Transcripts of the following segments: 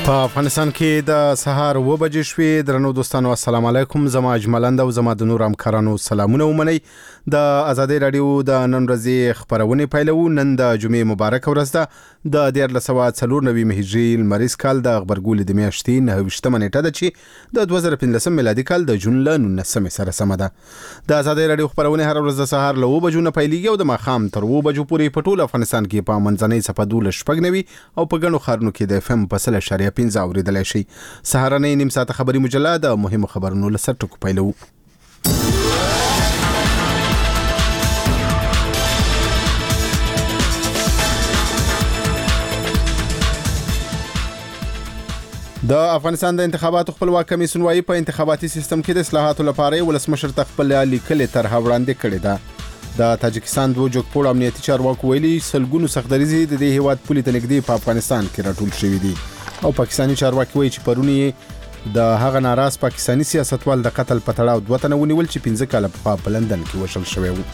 په افغانستان کې د سهار 9 بجې شوې. درنو دوستانو السلام علیکم. زما اجملند او زما د نور همکارانو سلامونه ومنئ. د ازادي رادیو د نن ورځې خبرونه پیلو. نن د جمعې مبارک ورځ ده. د 1494 هجری لمریز کال د خبرګول د میاشتې 9 نیټه ده چې د 2015 میلادي کال د جون ل 19 سره سم ده. د ازادي رادیو خبرونه هر ورځ د سهار 9 بجو نه پیلېږي او د ماخام تر 9 بجو پورې په ټول افغانستان کې په منځنۍ صفه 12 او په ګڼو خارونو کې د FM په 1.15 اوریدلای شي. سهارنۍ نیم ساعت خبري مجله د مهمو خبرونو لسر ټکو پیلو. د افغانستان د انتخاباتو خپلواک کمیسیون وايي په انتخاباتي سیستم کې د اصلاحاتو لپاره ولسمشر تخپل لیکلي طرح وړاندې کړې ده. د تاجکستان د جوګپور امنیتي چارواکو ویلي سلګونو سختدریزي د دې هیواد پولي ته نږدې په افغانستان کې راټول شوې دي او پاکستاني چارواکي وایي چې پرونی د هغه ناراض پاکستاني سیاستوال د قتل په تړاو دوه تنه ونیول چې 15 کاله په لندن کې وشل شوی وو.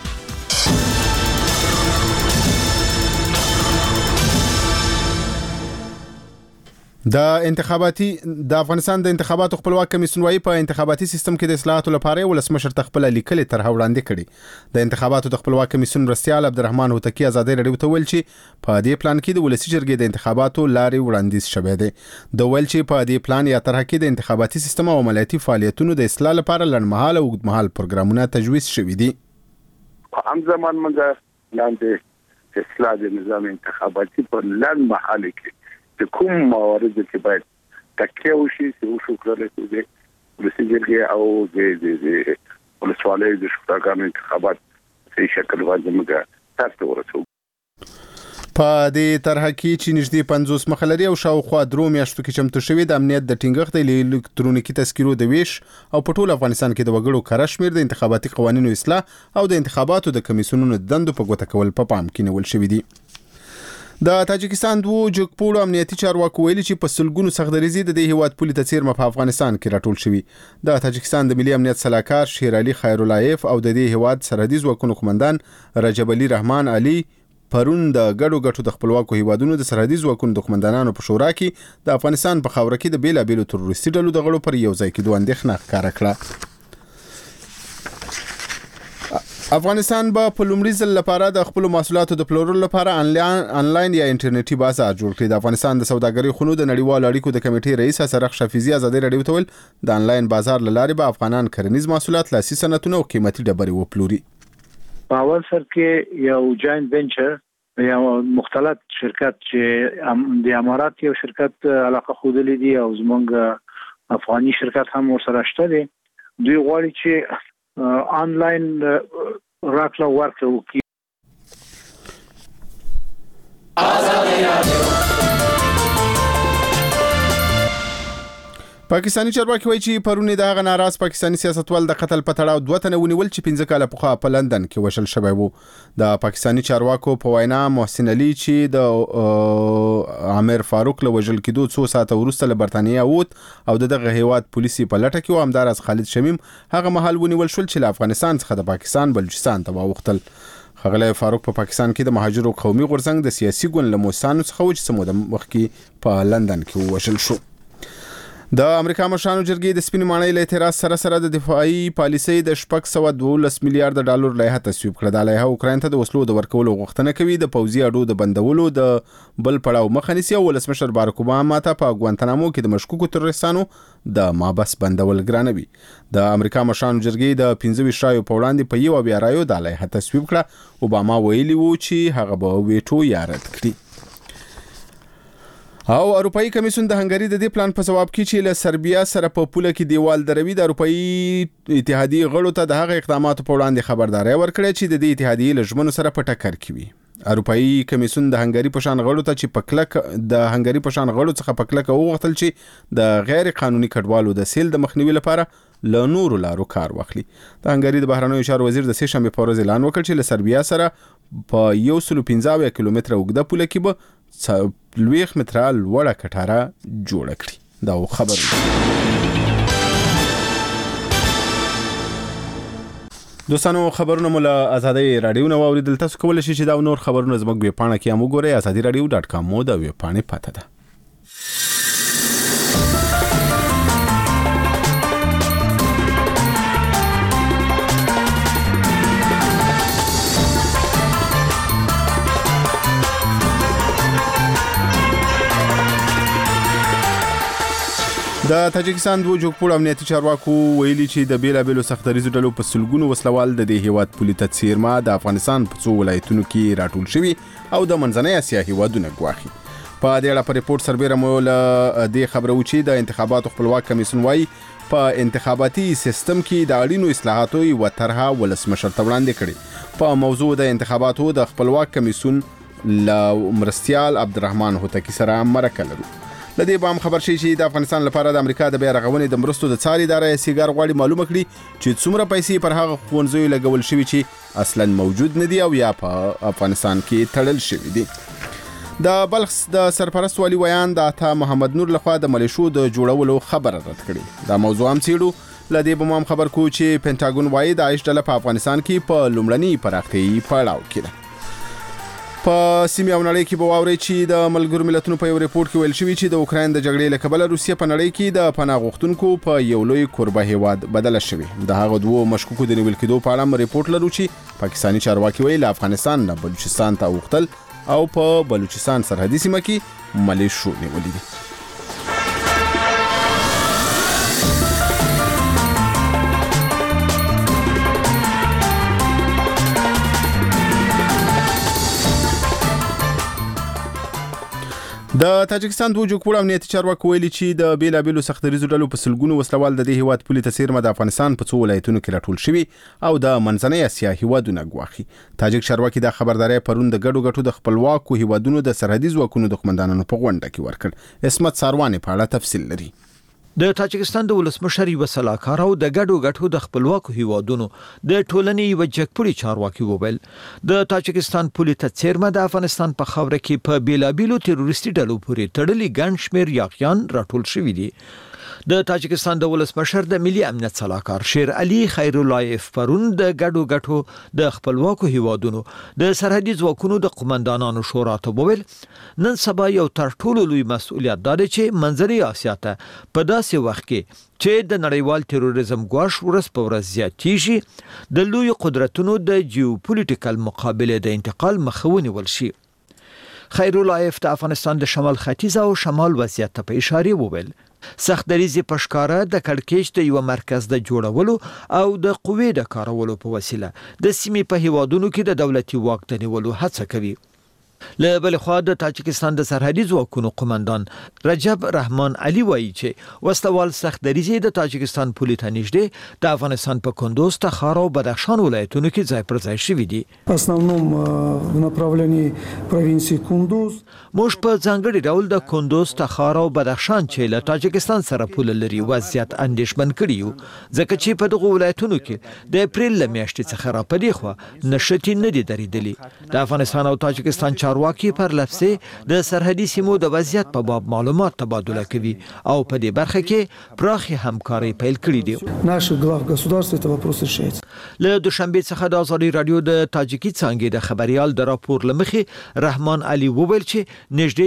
د افغانستان د انتخاباتو خپلواک کمیسیون وايي په انتخاباتي سیستم کې د اصلاحاتو لپاره ولسمشر تخپل لیکلي طرح وړاندې کړي. د انتخاباتو د خپلواک کمیسیون مرستیال عبدالرحمن هوتکی ازادي رادیو ته ویل چې په دې پلان کې د ولسی جرګې د انتخاباتو لارې وړاندیز شوې ده. د ویل چې په دې پلان یا طرح کې د انتخاباتي سیستم او عملیاتي فعالیتونو د اصلاح لپاره لړمحاله او اوږدمحاله پروګرامونه تجویز شوي دي. هم زمان منځ لاندې اصلاح د نظام انتخاباتي په لړمحاله کې د کوم موارد چې باید تکیه وشي چې وشو کړل چې د سیګرګي او د ولسوالۍ د شوراګانو انتخابات په شکل باندې موږ تاسو ورسو. په دې طرح کې چې نږدې 50 مخالري او شاوخوا 3 میاشتو کې چمتو شوی د امنیت د ټینګښت د الکترونیکي تذکرو د ویش او په ټول افغانستان کې د وګړو کره شمیر د انتخاباتي قوانینو اصلاح او د انتخاباتو د کمیسیونونو دندو په ګوته کول په پام کې نیول شوی دي. د تاجکستان د جوګپور امنیتي چارواکو ویلي چې په سلګونو سختدریزي د دې هیواد پولي ته څیرمه په افغانستان کې راټول شوی. د تاجکستان د ملي امنیت سلاکار شیر علي خیرالایف او د دې هیواد سرحدي ځواکونو قومندان رجب علي رحمان علي پرون د ګډو د خپلواکو هیوادونو د سرحدي ځواکونو د قومندانانو په شورا کې د افغانستان په خاوره کې د بیلابیلو تروریستي ډلو د غړو پر یو ځای کېدو اندېښنه ښکاره کړه. افغانستان به په لومړي ځل لپاره د خپل محصولاتو د پلورلو لپاره انلاین یا انټرنیټي بازار جوړ کړي. د افغانستان د سوداګرۍ خونو د نړیوالو اړیکو د کمیټې رئیس سرخ شفیزي ازادي رادیو ته ویل د انلاین بازار لارې به افغانان کرنیز محصولات لاسي صنعتونه او قیمتي ډبرې وپلوري. په اول سر کې یو جاینټ وینچر یا مختلط شرکت چې د امارات یو شرکت علاقه خوده دي او زمونږ افغاني شرکت هم ورسره شته دي. دوی غواړي چې آنلاین راکړه ورکړه وکړي. پاکستاني چارواکي وایي چې پرونی د هغه ناراض پاکستاني سیاستوال د قتل په تړاو دوه تنه ونیول چې 15 کاله پخوا په لندن کې وشل شوی وو. د پاکستاني چارواکو په وینا محسن علي چې د عامر فاروق له وژل کېدو 2 ساعته وروسته له برتانیا ووت او دغه هیواد پولیسي په لټه کې و. همدارس خالد شمیم هغه مهال ونیول شول چې له افغانستان څخه د پاکستان بلوچستان ته واوښتل. خغله فاروق په پاکستان کې د مهاجرو قومي غورځنګ د سیاسي ګوند له موسسانو څخه و چې سمو د مخکې په لندن کې وشل شو. د امریکا مشرانو جرګې د سپینې ماڼۍ له اعتراض سره د دفاعي پالیسۍ د 612 میلیارډ ډالر لایحه تصویب کړه. د لایحه اوکراین ته د وسلو د ورکولو غوښتنه کوي. د پوځي اډو د بندولو د بل پړاو مخه نیسي او ولسمشر باراک اوباما ته په ګوانتنامو کې د مشکوکو تروریستانو د مابس بندول ګرانوي. د امریکا مشرانو جرګې د 15 رایو په وړاندې په یو بیا رایو د لایحه تصویب کړه. اوباما ویلي وو چې هغه به ویټو یا رد کړي. او اروپאי کمیسیون د هنګری د دې پلان په جواب کې چې له سربیا سره په پوله کې دیوال دروي د اروپאי اتحادیې غړو ته د هغه اقداماتو په وړاندې خبرداري ورکړه چې د دې اتحادیې لژمنو سره په ټکر کې وي. اروپאי کمیسیون د هنګری په شان غړو ته چې پکلک د هنګری په شان غړو څخه پکلک وغوښتل چې د غیر قانوني کډوالو د سیل د مخنیوي لپاره له نورو لارو کار واخلي. د هنګری د بهرنیو چارو وزیر د سه شنبه په ورځ اعلان وکړ چې له سربیا سره په 115 کیلومتره اوږده پوله کې به 40 متره لوړه کټاره جوړه کړي. دا خبر دوستانو خبرونه مول ازادي رادیو نو اوریدل. تاسو کولای شئ چې دا نور خبرونه زموږ ویب پاڼه کې هم وګورئ. azadi radio.com مو دا ویب پاڼه پته ده. د تاجکستان دوه جوړپوړ امنیتي چارواکو ویلي چې د بیلابېلو سختدریزو ډلو په سلګونو وسلوال د دې هیواد پولي ته څیرمه د افغانستان په څو ولایتونو کې راټول شوي او د منځنۍ اسیا هیوادونه ګواښي. په دې اړه په ریپورت سربېره مو له دې خبره وچی د انتخاباتو خپلواک کمیسیون وايي په انتخاباتي سیستم کې د اړینو اصلاحاتو یو طرحه ولسمشر ته وړاندې کړې. په موضوع د انتخاباتو د خپلواک کمیسیون له مرستیال عبدالرحمن هوتکی سره مرکه لرو. لدې بام خبر شي چې د افغانستان لپاره د امریکا د بیا رغونې د مرستو د څاري ادارې سیګار غواړي معلومه کړي چې څومره پیسې پر هغه ښوونځیو لګول شوي چې اصلا موجود نه دي او یا په افغانستان کې تړل شوي دي. د بلخ د سرپرست والي ویان د عطا محمد نور لخوا د ملیشو د جوړولو خبر رد کړي. دا موضوع هم څېړو. لدې بام خبر کو چې پینټاګون وايي د داعش ډله په افغانستان کې په لومړني پراختیايي پړاو کې ده. په سیمه او نړۍ کې به واوري چې د ملګرو ملتونو په یو ریپورت کې ویل شوی چې د اوکراین د جګړې له کبله روسیه په نړۍ کې د پناه غوښتونکو په یو لوی کوربه هیواد بدله شوی. د هغه دوه مشکوکو د نیول کېدو په اړه ریپورت لرو چې پاکستاني چارواکي ویل افغانستان نه بلوچستان ته وختل او په بلوچستان سرحدي سیمه کې ملیشو نیولې دي. د تاجکستان دوه جوړپوړ امنیتي چارواکو ویلي چې د بیلابېلو سختدریزو ډلو په سلګونو وسلوال د دې هیواد پولي ته څیرمه د افغانستان په څو ولایتونو کې راټول شوي او د منځنۍ اسیا هیوادونه ګواښي. تاجک چارواکي دا خبرداري پرون د ګډو ګټو د خپلواکو هیوادونو د سرحدي ځواکونو د قومندانانو په غونډه کې ورکړ. اسمت سارواني په اړه تفصیل لري. د تاجکستان د ولسمشر یو سلاکار او د ګډو ګټو د خپلواکو هیوادونو د ټولنې یو جګپړي چارواکي وویل د تاجکستان پولي ته څیرمه د افغانستان په خاوره کې په بیلابېلو تروریستي ډلو پورې تړلي ګڼ شمېر یاغیان راټول شوي دي. د تاجکستان د ولسمشر د ملي امنیت سلاکار شیر علي خیرالله پرون د ګډو ګټو د خپلواکو هیوادونو د سرحدي ځواکونو د قومندانانو شورا ته وویل نن سبا یو تر ټولو لوی مسؤلیت دی چې منځنۍ اسیا ته په داسې وخت کې چې د نړیوال تروریزم ګواښ ورځ په ورځ زیاتېږي د لوی قدرتونو د جیوپولیټیکل مقابله د انتقال مخه ونیول شي. خیرالله د افغانستان د شمال ختیځ او شمال وضعیت ته په اشاره وویل سختدریزي پشکاره د کړکېچ د یو مرکز د جوړولو او د قوې د کارولو په وسیله د سیمې په هیوادونو کې د دولتي واک د نیولو هڅه کوي. له بل خوا د تاجکستان د سرحدي ځواکونو قومندان رجب رحمان علي وایي چې وسلوال سختدریزي د تاجکستان پولي ته نږدې د افغانستان په کندوز، تخار او بدخشان ولایتونو کې ځای پر ځای شوي دي. основном в направлении провинции Кундуз موږ په ځانګړي ډول د کندوز، تخار او بدخشان چې له تاجکستان سره پوله لري وضعیت اندېښمن کړی یو ځکه چې په دغه ولایتونو کې د اپریل له میاشتې څخه را پدې خو نشټي نه دي درېدلي. د افغانستان او تاجکستان چارواکي پر لفظي د سرحدي سیمو د وضعیت په باب معلومات تبادله کوي او په دې برخه کې پراخي همکاري پیل کړې دي. наших глав государств это вопрос решается. له دوشنبه څخه د ازادي رادیو د تاجکي څنګه د خبريال د راپور لمخې رحمان علي وویل چې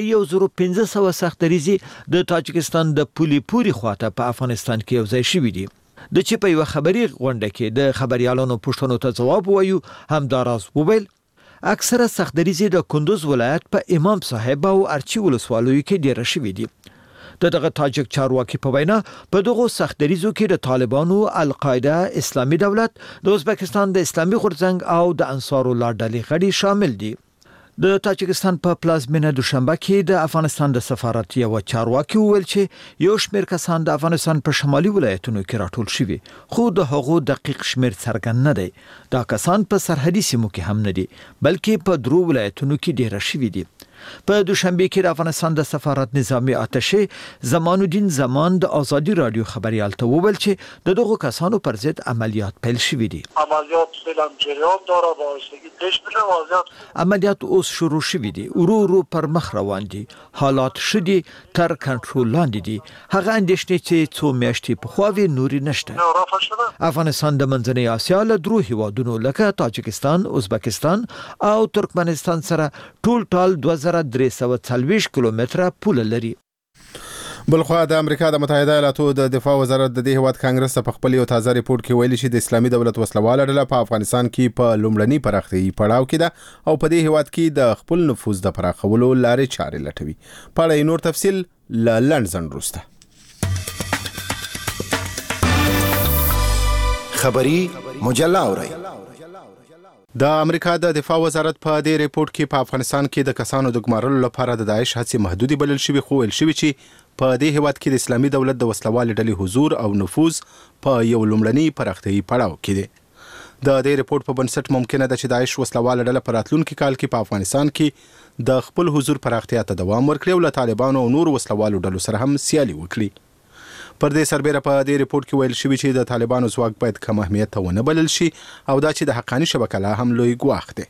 نږدې 1500 سختدریزي د تاجکستان د پولي پوري خواته په افغانستان کې یو ځای شوي دي. د چې په یو خبري غونډه کې د خبريالانو پوښتنو ته جواب وایو همداراز وویل اکثره سختدریزي د کندوز ولایت په امام صاحب او ارچی ولسوالیو کې ډیر شوي دي. دغه تاجک چارواکي په وینا په دغه سختدریزو کې د طالبانو، القاعده، اسلامي دولت، د ازبکستان د اسلامي غورځنګ او د انصار الله ډلې غړي شامل دي. د تاجکستان په پلازمینه دوشنبه کې د افغانستان د سفارت یو چارواکي وویل چې یو شمېر کسان د افغانستان په شمالي ولایتونو کې راټول شوي خو د هغو دقیق شمېر څرګند نه دی. دا کسان په سرحدي سیمو کې هم نه دي بلکې په درو ولایتونو کې ډیر شوي دي. په دوشنبه کې د افغانستان د سفارت نظامی اتشه زمان الدین زمان د ازادي رادیو خبريال ته وویل چې د دغه کسانو پر ضد عملیات پیل شوي دي. عملیات فعلا جریان داره با واسطه دشمن وضعیت عملیات اوس شروع شوي دي، ورو پر مخ روان دي، حالات شدي تر کنټرول لاندې دي. هغه اندېښنې چې څو میاشتې پخوا نوري نشته. افغانستان د منځنۍ اسیا له درو هیوادونو لکه تاجکستان، ازبکستان او ترکمنستان سره ټول 2340 کیلومتره پوله لري. بلخوا د امریکا د متحده ایالاتو د دفاع وزارت د دې هیواد کانګرس ته په خپل یو تازه ریپورت کې ویلي چې د اسلامي دولت وسلواله ډله په افغانستان کې په لومړني پراختیايي پړاو کې ده او په دې هیواد کې د خپل نفوذ د پراخولو لارې چارې لټوي. په اړه نور تفصیل لندن وروسته. خبری مجله اورئ. د امریکا د دفاع وزارت په دې ریپورت کې په افغانستان کې د کسانو د ګمارلو لپاره د داعش هڅې محدودې بلل شوې، خو ویل شوي چې په دې هیواد کې د اسلامي دولت د وسلوالې ډلې حضور او نفوذ په یو لومړني پراختیايي پړاو کې دی. د دې ریپورت په بنسټ ممکنه ده چې داعش وسلواله ډله په راتلونکي کال کې په افغانستان کې د خپل حضور پراختیا ته دوام ورکړي او له طالبانو او نور وسلوالو ډلو سره هم سیالي وکړي. پر دې سربېره په دې ریپورت کې ویل شوي چې د طالبانو ځواک باید کم اهمیت ونه بلل شي او دا چې د حقاني شبکه لا هم لوی ګواښ دی.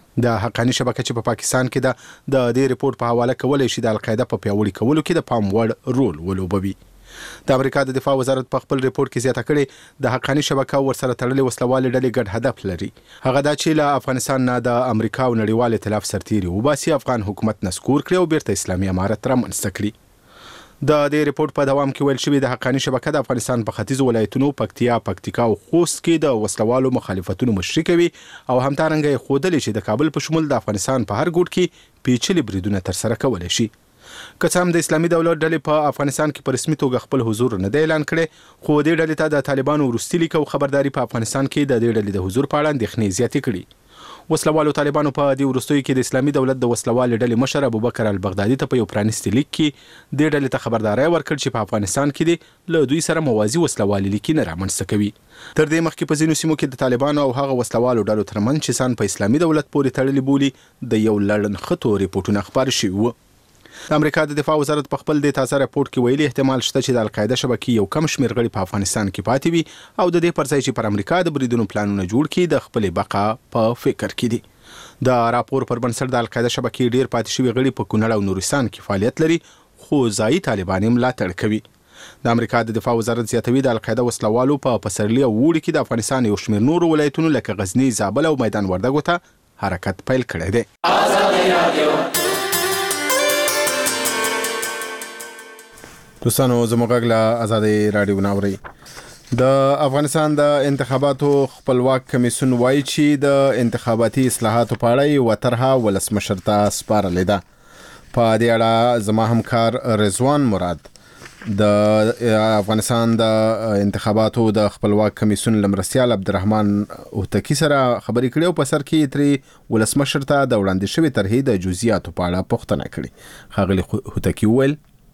د حقاني شبکه چې په پاکستان کې د دې ریپورت په حواله کولی شي د القاعده په پیاوړي کولو کې د پام وړ رول ولوبوي. د امریکا د دفاع وزارت په خپل ریپورت کې زیاته کړې د حقاني شبکه ورسره تړلې وسلوالې ډلې ګډ هدف لري، هغه دا چې له افغانستان نه د امریکا او نړیوال ائتلاف سرتیري وباسي، افغان حکومت نسکور کړي او بیرته اسلامي امارت رامنځته کړي. د دې ریپورت په دوام کې ویل شوي د حقاني شبکه د افغانستان په ختیځو ولایتونو پکتیکا او خوست کې د وسلوالو مخالفتونو مشري کوي او همدارنګه یې ښودلې چې د کابل په شمول د افغانستان په هر ګوټ کې پیچلي بریدونه ترسره کولی شي. که څه هم د اسلامي دولت ډلې په افغانستان کې په رسمي توګه خپل حضور نه دی اعلان کړی، خو دې ډلې ته د طالبانو وروستي لیک او خبرداري په افغانستان کې د دې ډلې د حضور په اړه اندېښنې زیاتې کړي. وسلوالو طالبانو په دې وروستیو کې د اسلامي دولت د وسلوالې ډلې مشر ابوبکر البغدادي ته په یو پرانیستي لیک کې دې ډلې ته خبرداری ورکړ چې په افغانستان کې دې له دوی سره موازي وسلوالې لیکونه رامنځته کوي. تر دې مخکې په ځینو سیمو کې د طالبانو او هغه وسلوالو ډلو ترمنځ چې ځان په اسلامي دولت پورې تړلي بولي د یو لړنښتو ریپورټونه خپاره شوي وو. د امریکا د دفاع وزارت په خپل د تازه راپورټ کې ویلي احتمال شته چې د القاعده شبکې یو کم شمېر غړي په افغانستان کې پاتې وي او د دې پر ځای چې پر امریکا د بریدونو پلانونه جوړ کړي د خپلې بقا په فکر کې دي. د راپور پر بنسټ د القاعده شبکې ډیر پاتې شوي غړي په کونړ او نورستان کې فعالیت لري، خو ځایي طالبان یې ملاتړ کوي. د امریکا د دفاع وزارت زیاتوي د القاعده وسلوالو په پسرلي او اوړي کې د افغانستان یو شمېر نورو ولایتونو لکه غزني، زابل او میدان وردګو ته حرکت پیل کړی دی. دوستانو زموږ غږ له ازادي رادیو ناوري. د افغانستان د انتخاباتو خپلواک کمیسیون وایي چې د انتخاباتي اصلاحاتو په اړه یوه طرحه ولسمشر ته سپارلې ده. په دې اړه زما همکار رضوان مراد د افغانستان د انتخاباتو د خپلواک کمیسیون لمرسیال عبدالرحمن هوتکی سره خبرې کړې او په سر کې ترې ولسمشر ته د وړاندې شوې طرحې د جزئیاتو په اړه پوښتنه کړې. ښاغلي هوتکی وویل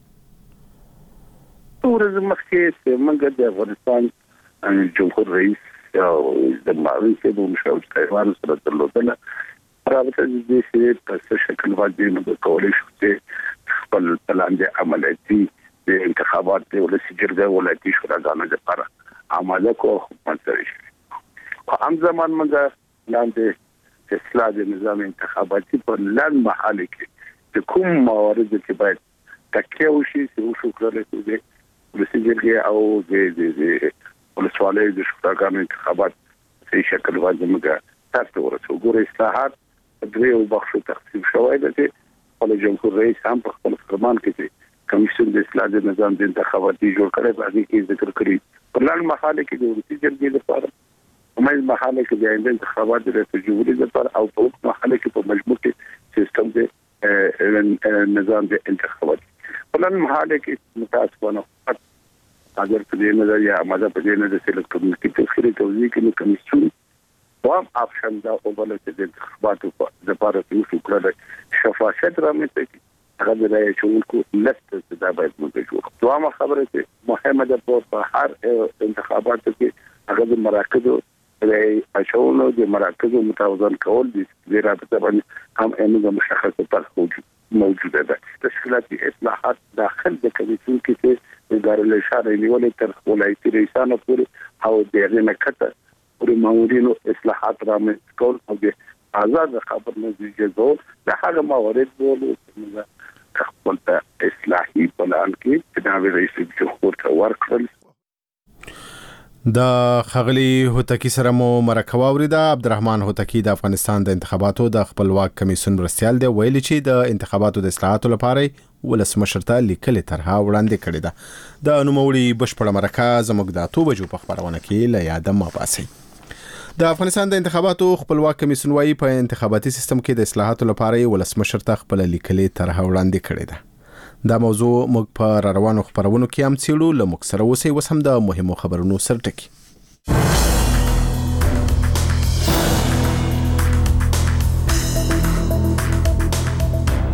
ورځ مخکې موږ د افغانستان جمهور رئیس او د معاون صاحب مشاور ایوان سره درلودله رابطه د دې په شکل باندې موږ کولای شو چې خپل پلان د عملیاتي د انتخابات د ولسی جرګه ولایتي شوراګانو لپاره عمله کو منځري شي. په هم زمان موږ لاندې اصلاح د نظام انتخاباتي په لړ محل کې د کوم موارد چې باید تکیه وشي چې وشو کړل دي ولسی جرګه او د ولسوالۍ د شوراګانو انتخابات په شکل باندې موږ تاسو ورته ګورئ. اصلاحات درې بخښو تقسیم شوی دی. خپل جمهور رئیس هم په خپل فرمان کې کمیسیون د اصلاح د نظام د انتخاباتي جوړ کړي باندې کې ذکر کړی په لړ محاله کې د ولسی جرګې لپاره همایل محاله کې د انتخابات د تجربې لپاره او په محاله کې په مجموع کې سیستم د نظام د انتخابات په لړ محاله کې متاسفانه اگر په دې نظر یا ماده په دې نظر چې کومې تفصیلي توضیح کې کمیسیون وام اپشن دا او بل چې د انتخاباتو د لپاره چې وکړه شفافیت رامنځته کړي هغه د رایې چونکو لست دا باید موږ جوړ کړو. دوامه خبره چې مهمه ده په هر انتخاباتو کې هغه د مراکزو د اچولو د مراکزو متوازن کول دي د رابطه باندې هم امنیت مشخصه طرح موجوده ده. تشکیلاتي اصلاحات داخل د کمیسیون کې چې اداره له اشاره نیولې تر ولایتي رئیسانو پورې او د رینکته پورې مامورینو اصلاحات رامنځته کول او د آزاد خبر نتیجه زول د هغه موارد بولو چې خپل اصلاحي پلان کې جناب رئیس جمهور ته ورکړل. د خغلی هوتکی سره مو مرکه واوریده. عبدالرحمن هوتکی د افغانستان د انتخاباتو د خپلواک کمیسیون مرستیال دی. ویلي چې د انتخاباتو د اصلاحاتو لپاره ولسمشر ته لیکلې طرحه وړاندې کړې ده. د نوموړي بشپړه مرکه زموږ د 8 بجو په خبرونه کې له یاده ما باسي. د افغانستان د انتخاباتو خپلواک کمیسیون وايي په انتخاباتي سیستم کې د اصلاحاتو لپاره ولسمشر ته خپل لیکلې طرحه وړاندې کړې ده. دا موضوع موږ په روانو خبرونو کې هم څېړو. له موږ سره اوسئ. اوس هم د مهمو خبرونو سرټکی.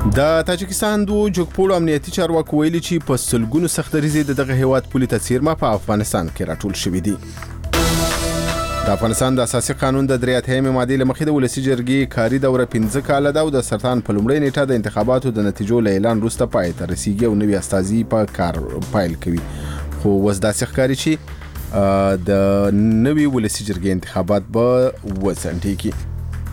د تاجکستان دوه جګپوړو امنیتي چارواکو ویلي چې په سلګونو سختدریزې دغه هیواد پولي ته څیرمه په افغانستان کې راټول شوي دي. د افغانستان د اساسي قانون د 83 مادې له مخې د ولسي جرګې کاري دوره 15 کاله ده او د سرطان په لومړۍ نیټه د انتخاباتو د نتیجو له اعلان وروسته پای ته رسیږي او نوي استازي په کار پیل کوي. خو اوس داسې ښکاري چې د نوي ولسي جرګې انتخابات به وځنډېږي.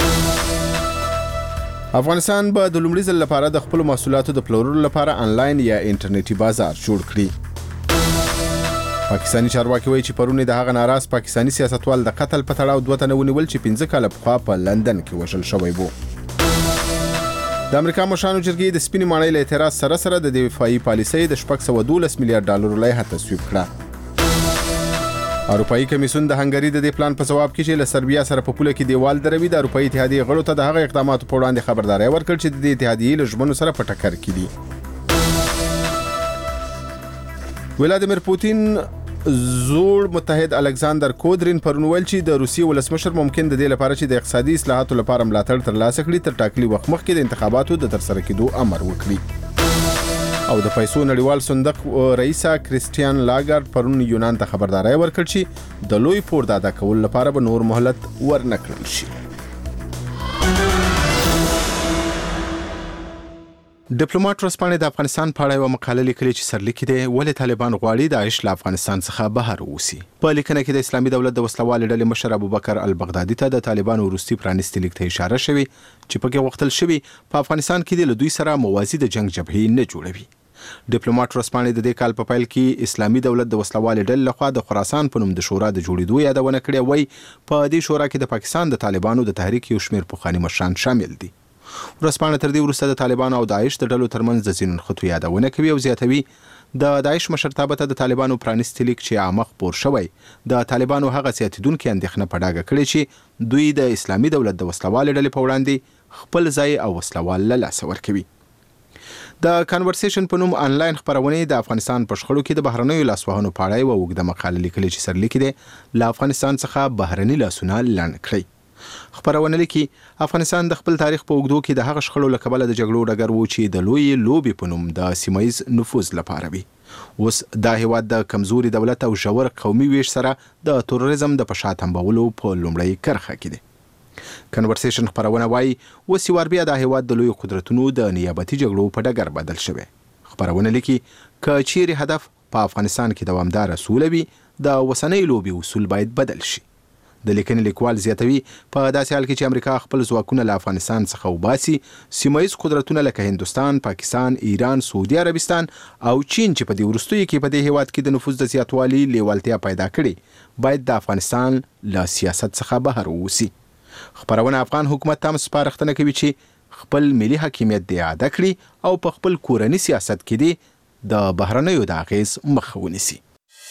افغانستان به د لومړي ځل لپاره د خپل محصولاتو د پلورلو لپاره انلاین یا انټرنیټي بازار جوړ کړي. پاکستاني چارواکي وایي چې پرون د هغه ناراض پاکستاني سیاستوال د قتل په تړاو 2 تنه ونیول چې 15 کاله پخوا په لندن کې وژل شوی وو. د امریکا مشرانو جرګې د سپینې ماڼۍ له اعتراض سره سره د دفاعي پالیسۍ د 612 میلیارډ ډالرو لایحه تصویب کړه. اروپایي کمیسیون د هنګري د دې پلان په جواب کې چې له سربیا سره په پوله کې دیوال دروي د اروپایي اتحادیې غړو ته د هغه اقداماتو په وړاندې خبرداري ورکړه چې د دې اتحادیې له ژمنو سره په ټکر کې دي. ولادیمیر پوتین زوړ متحد الکساندر کودرین پرون ویل چې د روسیې ولسمشر ممکن د دې لپاره چې د اقتصادي اصلاحاتو لپاره ملاتړ ترلاسه کړي تر ټاکلي وخت مخکې د انتخاباتو د ترسره کېدو امر وکړي. او د پیسو نړیوال صندوق رئیسه کریسټیان لاګارد پرون یونان ته خبرداري ورکړه چې د لوی پور د ادا کولو لپاره به نور مهلت ورنکړل شي. ډیپلوماټ ورځپاڼې د افغانستان په اړه یوه مقاله لیکلې چې سرلیکي دی ولې طالبان غواړي داعش له افغانستان څخه بهر ووسي. په لیکنه کې د اسلامي دولت د وسلوالې ډلې مشر ابوبکر البغدادي ته د طالبانو وروستي پرانیستي لیک ته اشاره شوې چې پکې غوښتل شوي په افغانستان کې د دوی سره موازي د جنگ جبهې نه جوړوي. ډیپلوماټ ورځپاڼې د دې کال په پیل کې اسلامي دولت د وسلوالې ډلې لخوا د خراسان په نوم د شورا د جوړېدو یادونه کړې وای. په دې شورا کې د پاکستان د طالبانو د تحریک یو شمېر پخواني مشران شامل دي. ورځپاڼه تر دې وروسته د طالبانو او داعش د ډلو ترمنځ د ځینو نښتو یادونه کوي او زیاتوي د داعش مشرتابه ته د طالبانو پرانیستي لیک چې عامه خپور شوی د طالبانو هغه زیاتېدونکې اندېښنه په ډاګه کړې چې دوی د اسلامي دولت د وسلوالې ډلې په وړاندې خپل ځای او وسلوال له لاسه ورکوي. د کانورسیشن په نوم انلاین خپرونې د افغانستان په شخړو کې د بهرنیو لاسوهنو په اړه یوه اوږده مقاله لیکلې چې سرلیکي دی له افغانستان څخه بهرني لاسونه لنډ کړئ. خبرونه لیکي افغانستان د خپل تاریخ په اوږدو کې د هغه شخړو له کبله د جګړو ډګر و چې د لوی لوبي په نوم د سیمایز نفوذ لپاره وي. اوس دا هیواد د کمزوري دولت او ژور قومي ویش سره د تروریزم د پشا تنبولو په لومړۍ کرښه کې دی. کنورسیشن خبرونه وایي اوس یو بیا د هیواد د لوی قدرتونو د نیابتي جګړو په ډګر بدل شوی. خبرونه لیکي که چیرې هدف په افغانستان کې دوامدار سوله وي د اوسنۍ لوبي اصول باید بدل شي. د لیکنې لیکوال زیاتوي په داسې حال کې چې امریکا خپل ځواکونه له افغانستان څخه وباسي سیمایز قدرتونه لکه هندوستان، پاکستان، ایران، سعودي عربستان او چین چې په دې وروستیو کې په دې هیواد کې د نفوذ د زیاتوالي لیوالتیا پیدا کړي باید د افغانستان له سیاست څخه بهر ووسي. خبرونه افغان حکومت ته سپارښتنه کوي چې خپل ملي حاکمیت دې اعاده کړي او په خپل کورني سیاست کې دې د بهرنیو د اغیز مخه ونیسي.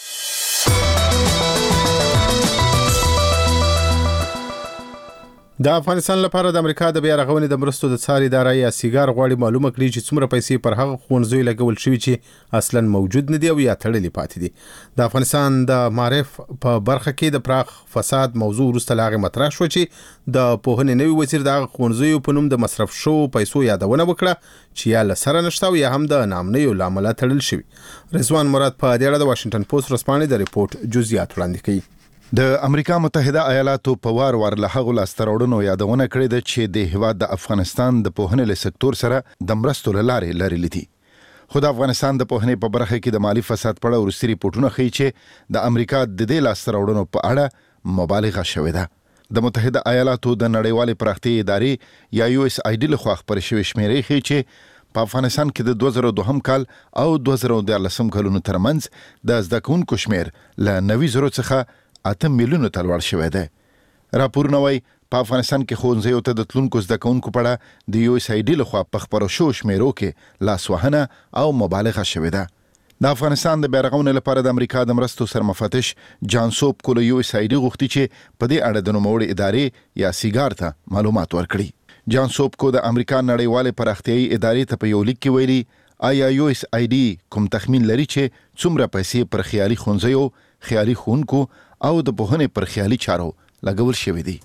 د افغانستان لپاره د امریکا د بیا رغونې د مرستو د څار اداره یا سیګار غواړي معلومه کړي چې څومره پیسې پر هغه ښوونځیو لګول شوي چې اصلا موجود نه دي او یا تړلې پاتې دي. د افغانستان د معرف په برخه کې د پراخ فساد موضوع وروسته له هغې مطرح شوه چې د پوهنې نوي وزیر د هغه ښوونځیو په نوم د مصرف شوو پیسو یادونه وکړه چې یا له سره نشته او یا هم د نامنیو له امله تړل شوي. رضوان مراد په دې اړه د واشنګټن پوسټ ورځپاڼې د ریپورټ جزئیات وړاندې کوي. د امریکا متحده ایالاتو په وار له هغو لاسته راوړنو یادونه کړې ده چې د هیواد د افغانستان د پوهنې له سکتور سره د مرستو له لارې لرلې دي. خو د افغانستان د پوهنې په برخه کې د مالی فساد په اړه وروستي ریپورټونه ښیي چې د امریکا د دې لاسته راوړنو په اړه مبالغه شوې ده. د متحده ایالاتو د نړیوالې پراختیا ادارې یا USAID لخوا خپرې شوې شمیرې ښیي چې په افغانستان کې د 2002 کال او 2014 کلونو ترمنځ د زده کوونکو شمیر له 90,000 څخه 8 میلیونو ته لوړ شوی دی. راپورونه وایي په افغانستان کې ښوونځیو ته د تلونکو زده کوونکو په اړه د USAID لخوا په خپرو شوو شمیرو کې لاسوهنه او مبالغه شوې ده. د افغانستان د بیا رغونې لپاره د امریکا د مرستو سرمفتش جان سوپکو له USAID غوښتي چې په دې اړه د نوموړې ادارې یا سیګار ته معلومات ورکړي. جان سوپکو د امریکا نړیوالې پراختیایي ادارې ته په یو لیک کې ویلي آیا USAID کوم تخمین لري چې څومره پیسې پر خیالي ښوونځیو، خیالي ښوونکو او د پوهنې پر خیالي چارو لګول شوي دي.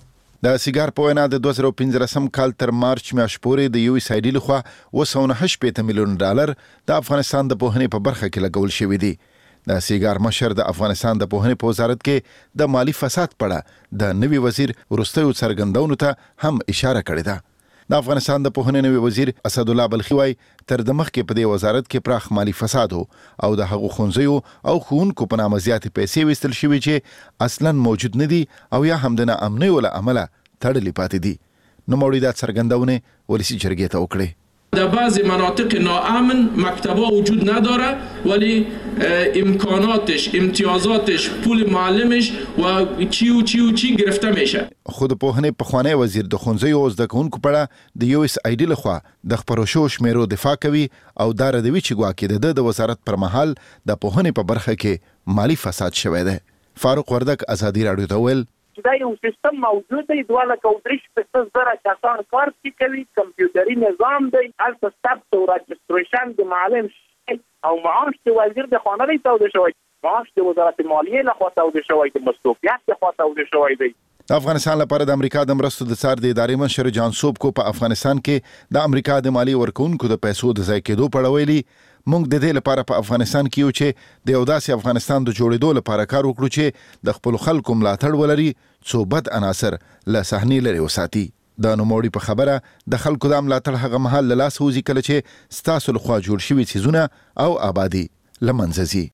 د سیګار په وینا د 2015 کال تر مارچ میاشتې پورې د USAID لخوا 2.8 میلیون ډالر د افغانستان د پوهنې په برخه کې لګول شوی دی. د سیګار مشر د افغانستان د پوهنې په وزارت کې د مالی فساد په اړه د نوي وزیر وروستیو څرګندونو ته هم اشاره کړې ده. د افغانستان د پوهنې نوي وزیر اسد الله بلخي وايي تر د مخکې په دې وزارت کې پراخ مالی فساد او د هغو ښوونځیو او ښوونکو په نامه زیاتې پیسې ویستل شوي چې اصلا موجود نه دي او یا هم د ناامنیو له امله تړلې پاتې دي. نوموړي دا څرګندونې ولسي جرګې ته وکړې. در بعضی مناطق ناامن مکتبا وجود نداره ولی امکاناتش، امتیازاتش، پول معلمش و چی گرفته میشه. خود پوهنې پخوانی وزیر د ښوونځیو او زده کوونکو په اړه د USAID لخوا د خپرو شویو شمیرو دفاع کوي او دا ردوي چې ګواکې د وزارت پر مهال د پوهنې په برخه کې مالی فساد شوی دی. فاروق وردک ازادي راډیو ته ویل دا یو سیستم موجود دی 2,300,000 کسان کار کوي، کمپیوټري نظام دی، هلته ثبت او رجستریشن د معلم او معاش د وزیر د خانه دی توده شوی، معاش د وزارت مالیې لخوا توده شوی، د مصروفیت لخوا توده شوی دی. د افغانستان لپاره د امریکا د مرستو د څار د ادارې مشر جان سوبکو په افغانستان کې د امریکا د مالی ورکوونکو د پیسو د ضایع کېدو په اړه ویلي موږ د دې لپاره په افغانستان کې یو چې د یو داسې افغانستان د جوړېدو لپاره کار وکړو چې د خپل خلکو ملاتړ ولري، څو بد عناصر له صحنې لرې وساتي. د نوموړي په خبره د خلکو د ملاتړ هغه مهال له لاسه وځي کله چې ستاسو لخوا جوړ شوي څیزونه او آبادي له منځه ځي.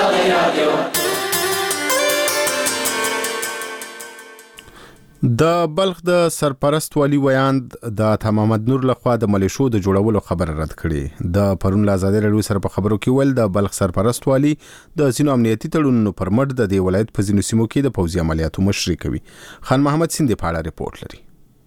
د بلخ د سرپرست والی ویاند د عطا محمد نور لخوا د ملیشو د جوړولو خبر رد کړي. د پرون له ازادي راډیو سره په خبرو کې ول د بلخ سرپرست والی د ځینو امنیتي تړونونو پر مټ د دې ولایت په ځینو سیمو کې د پوځي عملیاتو مشري کوي. خان محمد سیندې په اړه ریپورت لري.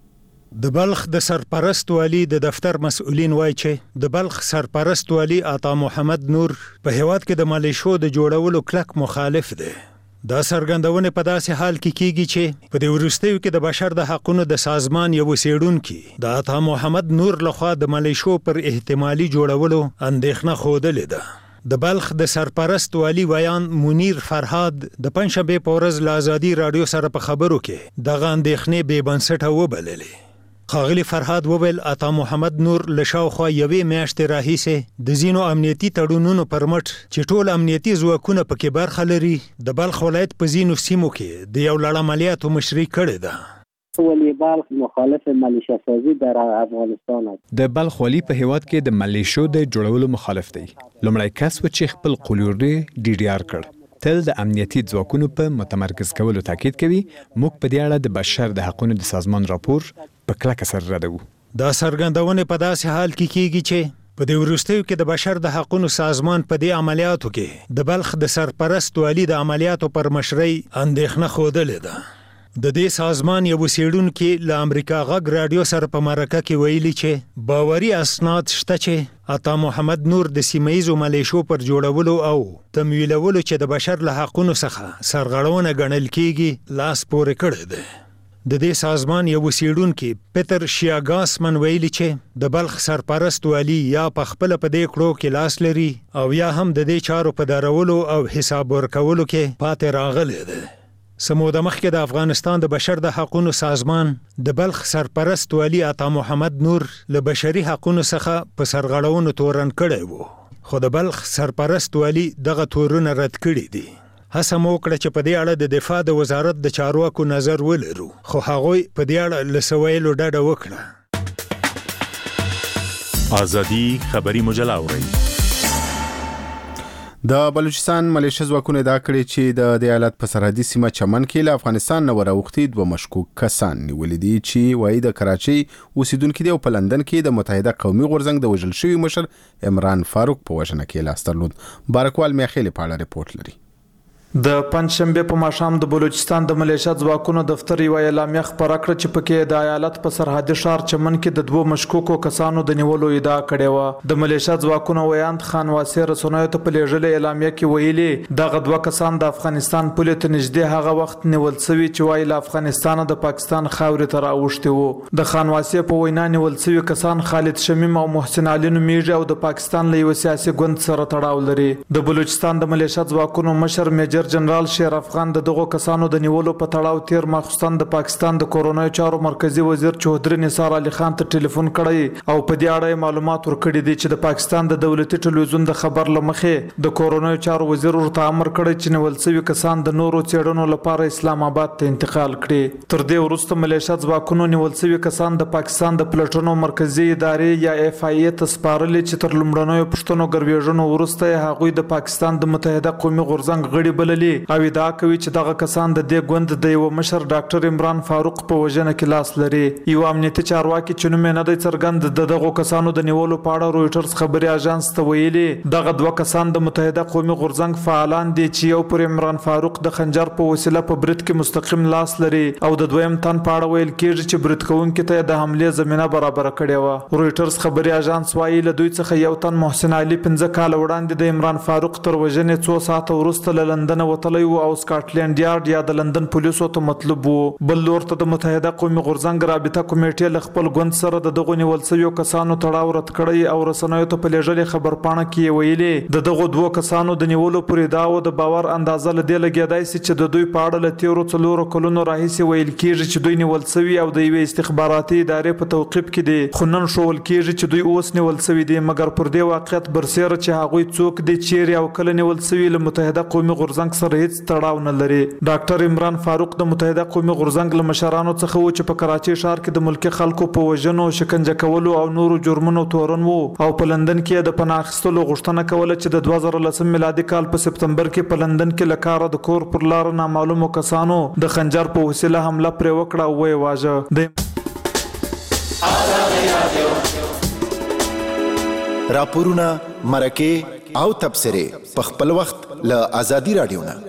د بلخ د سرپرست والی د دفتر مسؤلین وایي چې د بلخ سرپرست والی عطا محمد نور په هیواد کې د ملیشو د جوړولو کلک مخالف دی. دا څرګندونه په داسې حال کې کیږي چې په دې وروستیو کې د بشر د حقوقو د سازمان یو څېړونکي د عطا محمد نور لخوا د ملیشو پر احتمالي جوړولو اندېښنه خوده ده. د بلخ د سرپرست والی ویان منیر فرهاد د پنځشنبه په ورځ له ازادي راډیو سره په خبرو کې دغه اندېښنې بې بنسټه وبللې. خاغلی فرهاد وویل عطا محمد نور له شاوخوا یوې میاشتې راهیسې د ځینو امنیتي تړونونو پر مټ چې ټول امنیتي ځواکونه پکې برخه لري د بلخ ولایت په ځینو سیمو کې د یو لړ عملیاتو مشري کړې ده. ولی بلخ مخالف ملیشه سازی در افغانستان است. د بلخ ولی په هیواد کې د ملیشو د جوړولو مخالف دی. لومړی کس و چې خپل قلیوري DDR کړ. تل د امنیتي ځواکونو په متمرکز کولو تاکید کوي. موږ په دې اړه د بشر د حقوقو د سازمان راپور په کلکه سره ردوو. دا څرګندونه په داسې حال کې کیږي چې په دې وروستیو کې د بشر د حقوقو سازمان په دې عملیاتو کې د بلخ د سرپرست والی د عملیاتو پر مشرۍ اندېښنه خوده ده. د دې سازمان یو څېړونکي له امریکا غږ راډیو سره په مرکه کې ویلي چې باوري اسناد شته چې عطا محمد نور د سیمه‌یزو ملیشو پر جوړولو او تمویلولو چې د بشر له حقوقو څخه سرغړونه ګڼل کیږي لاس پورې کړی دی. د دې سازمان یو څېړونکي پیټر شیاګاسمن ویلي چې د بلخ سرپرست والی یا په خپل په دې کړو کې لاس لري او یا هم د دې چارو په دارولو او حساب ورکولو کې پاتې راغلی دی. سموده مخکې د افغانستان د بشر د حقوقو سازمان د بلخ سرپرست والی عطا محمد نور له بشري حقوقو څخه په سرغړونو تورن کړی وو، خو د بلخ سرپرست والی دغه تورونه رد کړي دي. هڅه مو وکړه چې په دې اړه د دفاع د وزارت د چارواکو نظر ولرو، خو هغوی په دې اړه له څه ویلو ډډه وکړه. ازادي خبري مجله اورئ. د بلوچستان ملیشه ځواکونه دا کړی چې د ایالت په سرحدي سیمه چمن کې له افغانستان نه وراوښتي 2 مشکوک کسان نیولې دي چې وایي د کراچۍ اوسیدونکي دي او په لندن کې د متحده قومي غورځنګ د وژل شوي مشر عمران فاروق په وژنه کې لاس درلود. بارکوال میخیل په اړه ریپورت لري. د پنځشنبه په ماښام د بلوچستان د ملیشه ځواکونو دفتر یو اعلامیه خپره کړه چې پکې د ایالت په سرحدي ښار چمن کې د 2 مشکوکو کسانو د نیولو ادعا کړې وه. د ملیشه ځواکونو ویاند خان واسع رسنیو ته په لیږلې اعلامیه کې ویلي دغه 2 کسان د افغانستان پولې ته نږدې هغه وخت نیول شوي چې وایي له افغانستان د پاکستان خاورې ته راوښتي وو. د خان واسع په وینا نیول شوي کسان خالد شمیم او محسن علي نومیږي او د پاکستان له یو سیاسي ګوند سره تړاو لري. د بلوچستان د ملیشه ځواکونو مشر میجر میجر جنرال شیر افغان دغه کسانو د نیولو په تړاو تیر ماخستان د پاکستان د کورونای چارو مرکزی وزیر چودري نثار علي خان ته ټلیفون کړی او په دې اړه معلومات ورکړي دي چې د پاکستان د دولتي ټلویزیون د خبر لمخې د کورونای چارو وزیر ورته امر کړی چې نیول شوی کسان د نورو چېړنو لپاره اسلام آباد ته انتقال کړي. تر دې وروسته ملیشیا ځواکونو نیول شوی کسان د پاکستان د پلټنو مرکزی ادارې یا اف آی ای ته سپارلي چې تر لومړنیو پښتنو ګرویژنو وروسته هغوی د پاکستان د متحده قومي غورځنګ غړي بللي او ادعا کوي چې دغه کسان د دې ګوند د یو مشر ډاکټر عمران فاروق په وژنه کې لاس لري. یو امنیتي چارواکي چې نوم یې نه دی څرګند دغه کسانو د نیولو په اړه رويټرز خبري اژانس ته ویلي دغه دوه کسان د متحده قومي غورځنګ فعالان دي چې یو پر عمران فاروق د خنجر په وسیله په برید کې مستقیم لاس لري او د دویم تن په اړه ویل کېږي چې برید کوونکي ته د حمله زمينه برابر کړې و. رويټرز خبري اژانس وايي له دوی څخه یو تن محسن علي 15 کال وړاندې د عمران فاروق تر وژنې 2 ساعته وروسته له لندن وتلی و او سکاټلند یارډ یا د لندن پولیسو ته مطلوب وو. بل لور ته د متحده قومي غورځنګ رابطه کمیټې له خپل ګوند سره د دغو نیول شویو کسانو تړاو رد کړی او رسنیو ته په لېږلې خبرپاڼه کې ویلي د دغو دوه کسانو د نیولو پر ادعاو د باور اندازه له دې لګېدای سي چې د دوی په اړه له تیرو 4 کلونو راهیسې ویل کېږي چې دوی نیول شوي او د یوې استخباراتي ادارې په توقیف کې دي. خو نن ښوول کېږي چې دوی اوس نیول شوي دي مګر پر دې واقعیت برسېره چې هغوی څوک دي چیرې او کله نیول شوي له متحده قومي غورځنګ سره هیڅ تړاو نه لري. ډاکټر عمران فاروق د متحده قومي غورځنګ له مشرانو څخه و چې په کراچي ښار کې د ملکي خلکو په وژنو شکنجه کولو او نورو جرمونو تورن وو او په لندن کې د پناه اخیستلو غوښتنه کوله چې د 2010 میلادي کال په سپتمبر کې په لندن کې له کاره د کور پر لار نامعلومو کسانو د خنجر په وسیله حمله پرې وکړه او ویې واژه. راپورونه مرکه او تبصره په خپل وخت له ازادي رادیو نه.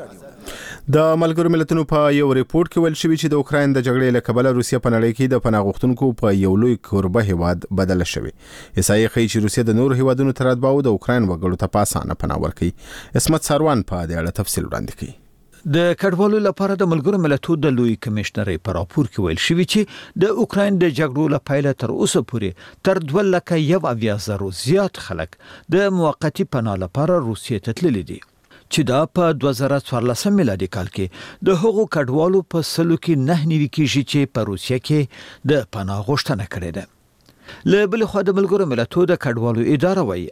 د ملګرو ملتونو په یو ریپورت کې ویل شوی چې د اوکراین د جګړې له کبله روسیه په نړۍ کې د پناه غوښتونکو په یو لوی کوربه هیواد بدله شوی. احصایې ښیي چې روسیه د نورو هیوادونو تر اتباعو د اوکراین وګړو ته په اسانه پناه ورکوي. اسمت ساروان په دې اړه تفصیل وړاندې کوي. د کډوالو لپاره د ملګرو ملتونو د لوی کمشنرۍ په راپور کې ویل شوی چې د اوکراین د جګړو له پیله تر اوسه پورې تر 2,1,000 زیات خلک د موقتی پناه لپاره روسیې ته تللي دي چې دا په 2014 میلادي کال کې د هغو کډوالو په سلو کې 9 کېږي چې په روسیه کې د پناه غوښتنه کړې ده. له بل خوا د ملګرو ملتونو د کډوالو اداره وایي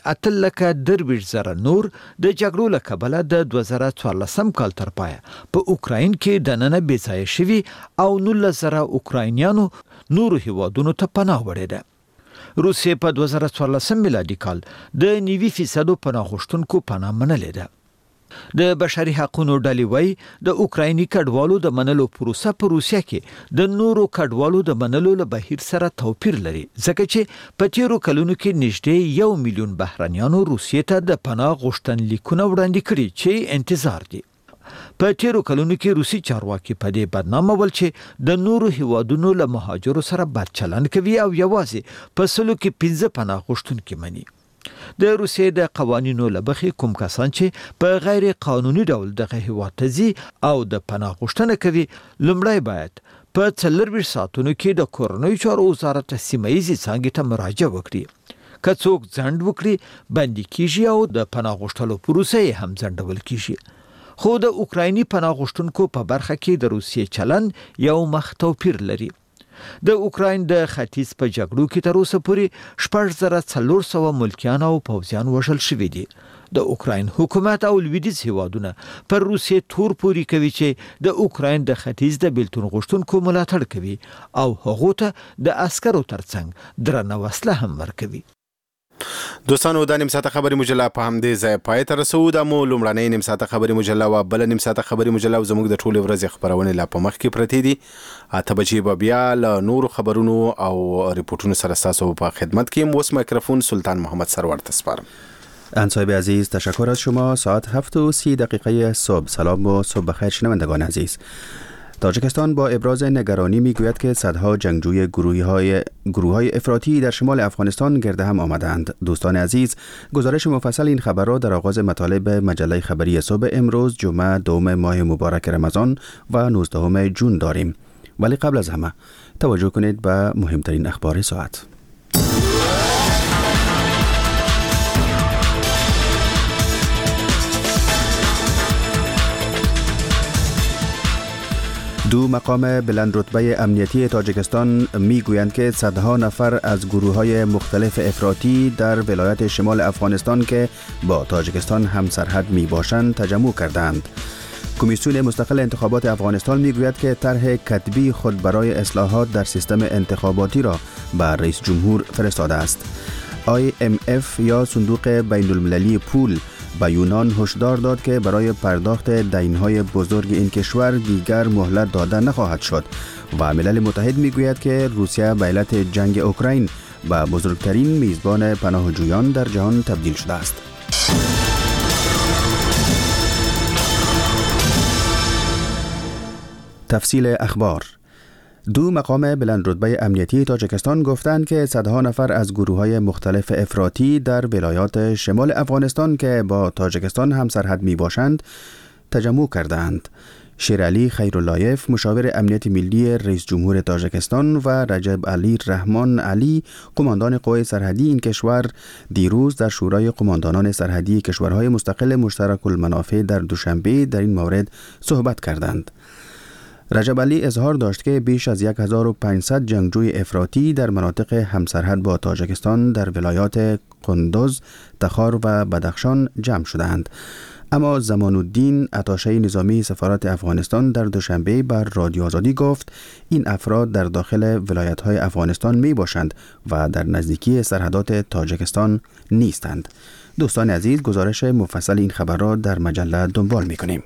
8,23,000 نور د جګړو له کبله د 2014 کال تر پایه په اوکراین کې دننه بېځایه شوي او 19,000 اوکراینیانو نورو هیوادونو ته پناه وړې ده. روسیې په 2014 میلادي کال د 90% پناه غوښتونکو پناه منلې ده. د بشري حقوقو ډلې وایي د اوکرایني کډوالو د منلو پروسه په روسیه کې د نورو کډوالو د منلو له بهیر سره توپیر لري ځکه چې په تیرو کلونو کې نږدې 1 میلیون بهرانیانو روسیې ته د پناه غوښتنلیکونه وړاندې کړي چې انتظار دي. په تیرو کلونو کې روسي چارواکي په دې بدنامه ول چې د نورو هیوادونو له مهاجرو سره بد چلند کوي او یوازې په سلو کې 15 پناه غوښتونکي مني. د روسیې د قوانینو لبخې کوم کسان چې په غیر قانوني ډول دغه هیواد ته ځي او د پناه غوښتنه کوي لومړی باید په 24 ساعتونو کې د کورنیو چارو وزارت سیمه‌ییزې څانګې ته مراجعه وکړي. که څوک ځنډ وکړي بندي کیږي او د پناه غوښتلو پروسه یې هم ځنډول کیږي. خو د اوکرایني پناه غوښتونکو په برخه کې د روسیې چلند یو مخ توپیر لري. د اوکراین د ختیځ په جګړو کې تر اوسه پورې 4,400 ملکیان او پوځیان وژل شوي دي. د اوکراین حکومت او لویدیځ هیوادونه پر روسیې تور پوري کوي چې د اوکراین د ختیځ د بیلتون غوښتونکو ملاتړ کوي او هغه ته د عسکرو ترڅنګ درنه وسله هم ورکوي. دوستانو د نیم ساعته خبري مجله په همدې ځای پای ته رسو. د مو لومړنۍ نیم ساعته خبري مجله او بل نیم ساعته خبري مجله زموږ د ټولې ورځې خبرونه لا په مخ کې پرتې دي. اته بجې به بیا له نورو خبرونو او ریپورتونو سره تاسو په خدمت کې. اوس میکروفون سلطان محمد سرور ته سپارم. انصایب عزیز، تشکر از شما. ساعت 7:30 صبح. سلام و صبح بخیر شنوندگان عزیز. تاجیکستان با ابراز نگرانی میگوید که صدها جنگجوی گروه‌های افراطی در شمال افغانستان گرد هم آمدند. دوستان عزیز، گزارش مفصل این خبر را در آغاز مطالب مجله خبری صبح امروز جمعه 2 ماه مبارک رمضان و 19 جون داریم. ولی قبل از همه توجه کنید به مهمترین اخبار ساعت. دو مقام بلند رتبه امنیتی تاجیکستان میگویند که صدها نفر از گروه‌های مختلف افراطی در ولایت شمال افغانستان که با تاجیکستان همسرحد میباشند تجمع کردند. کمیسیون مستقل انتخابات افغانستان میگوید که طرح کتبی خود برای اصلاحات در سیستم انتخاباتی را به رئیس جمهور فرستاده است. IMF یا صندوق بین المللی پول به یونان هشدار داد که برای پرداخت دین‌های بزرگ این کشور دیگر مهلت داده نخواهد شد و ملل متحد میگوید که روسیه به علت جنگ اوکراین به بزرگترین میزبان پناهجویان در جهان تبدیل شده است. تفصیل اخبار. دو مقام بلند رتبه امنیتی تاجیکستان گفتند که صدها نفر از گروه‌های مختلف افراطی در ولایات شمال افغانستان که با تاجیکستان همسرحد میباشند تجمع کردند. شیرعلی خیراللایف مشاور امنیت ملی رئیس جمهور تاجیکستان و رجب علی رحمان علی قماندان قوای سرحدی این کشور دیروز در شورای قماندانان سرحدی کشورهای مستقل مشترک المنافع در دوشنبه در این مورد صحبت کردند. رجب علی اظهار داشت که بیش از 1500 جنگجوی افراطی در مناطق همسرحد با تاجیکستان در ولایات قندوز، تخار و بدخشان جمع شدند. اما زمان الدین اتاشه نظامی سفارت افغانستان در دوشنبه بر رادیو آزادی گفت این افراد در داخل ولایت‌های افغانستان می باشند و در نزدیکی سرحدات تاجیکستان نیستند. دوستان عزیز، گزارش مفصل این خبر را در مجله دنبال می کنیم.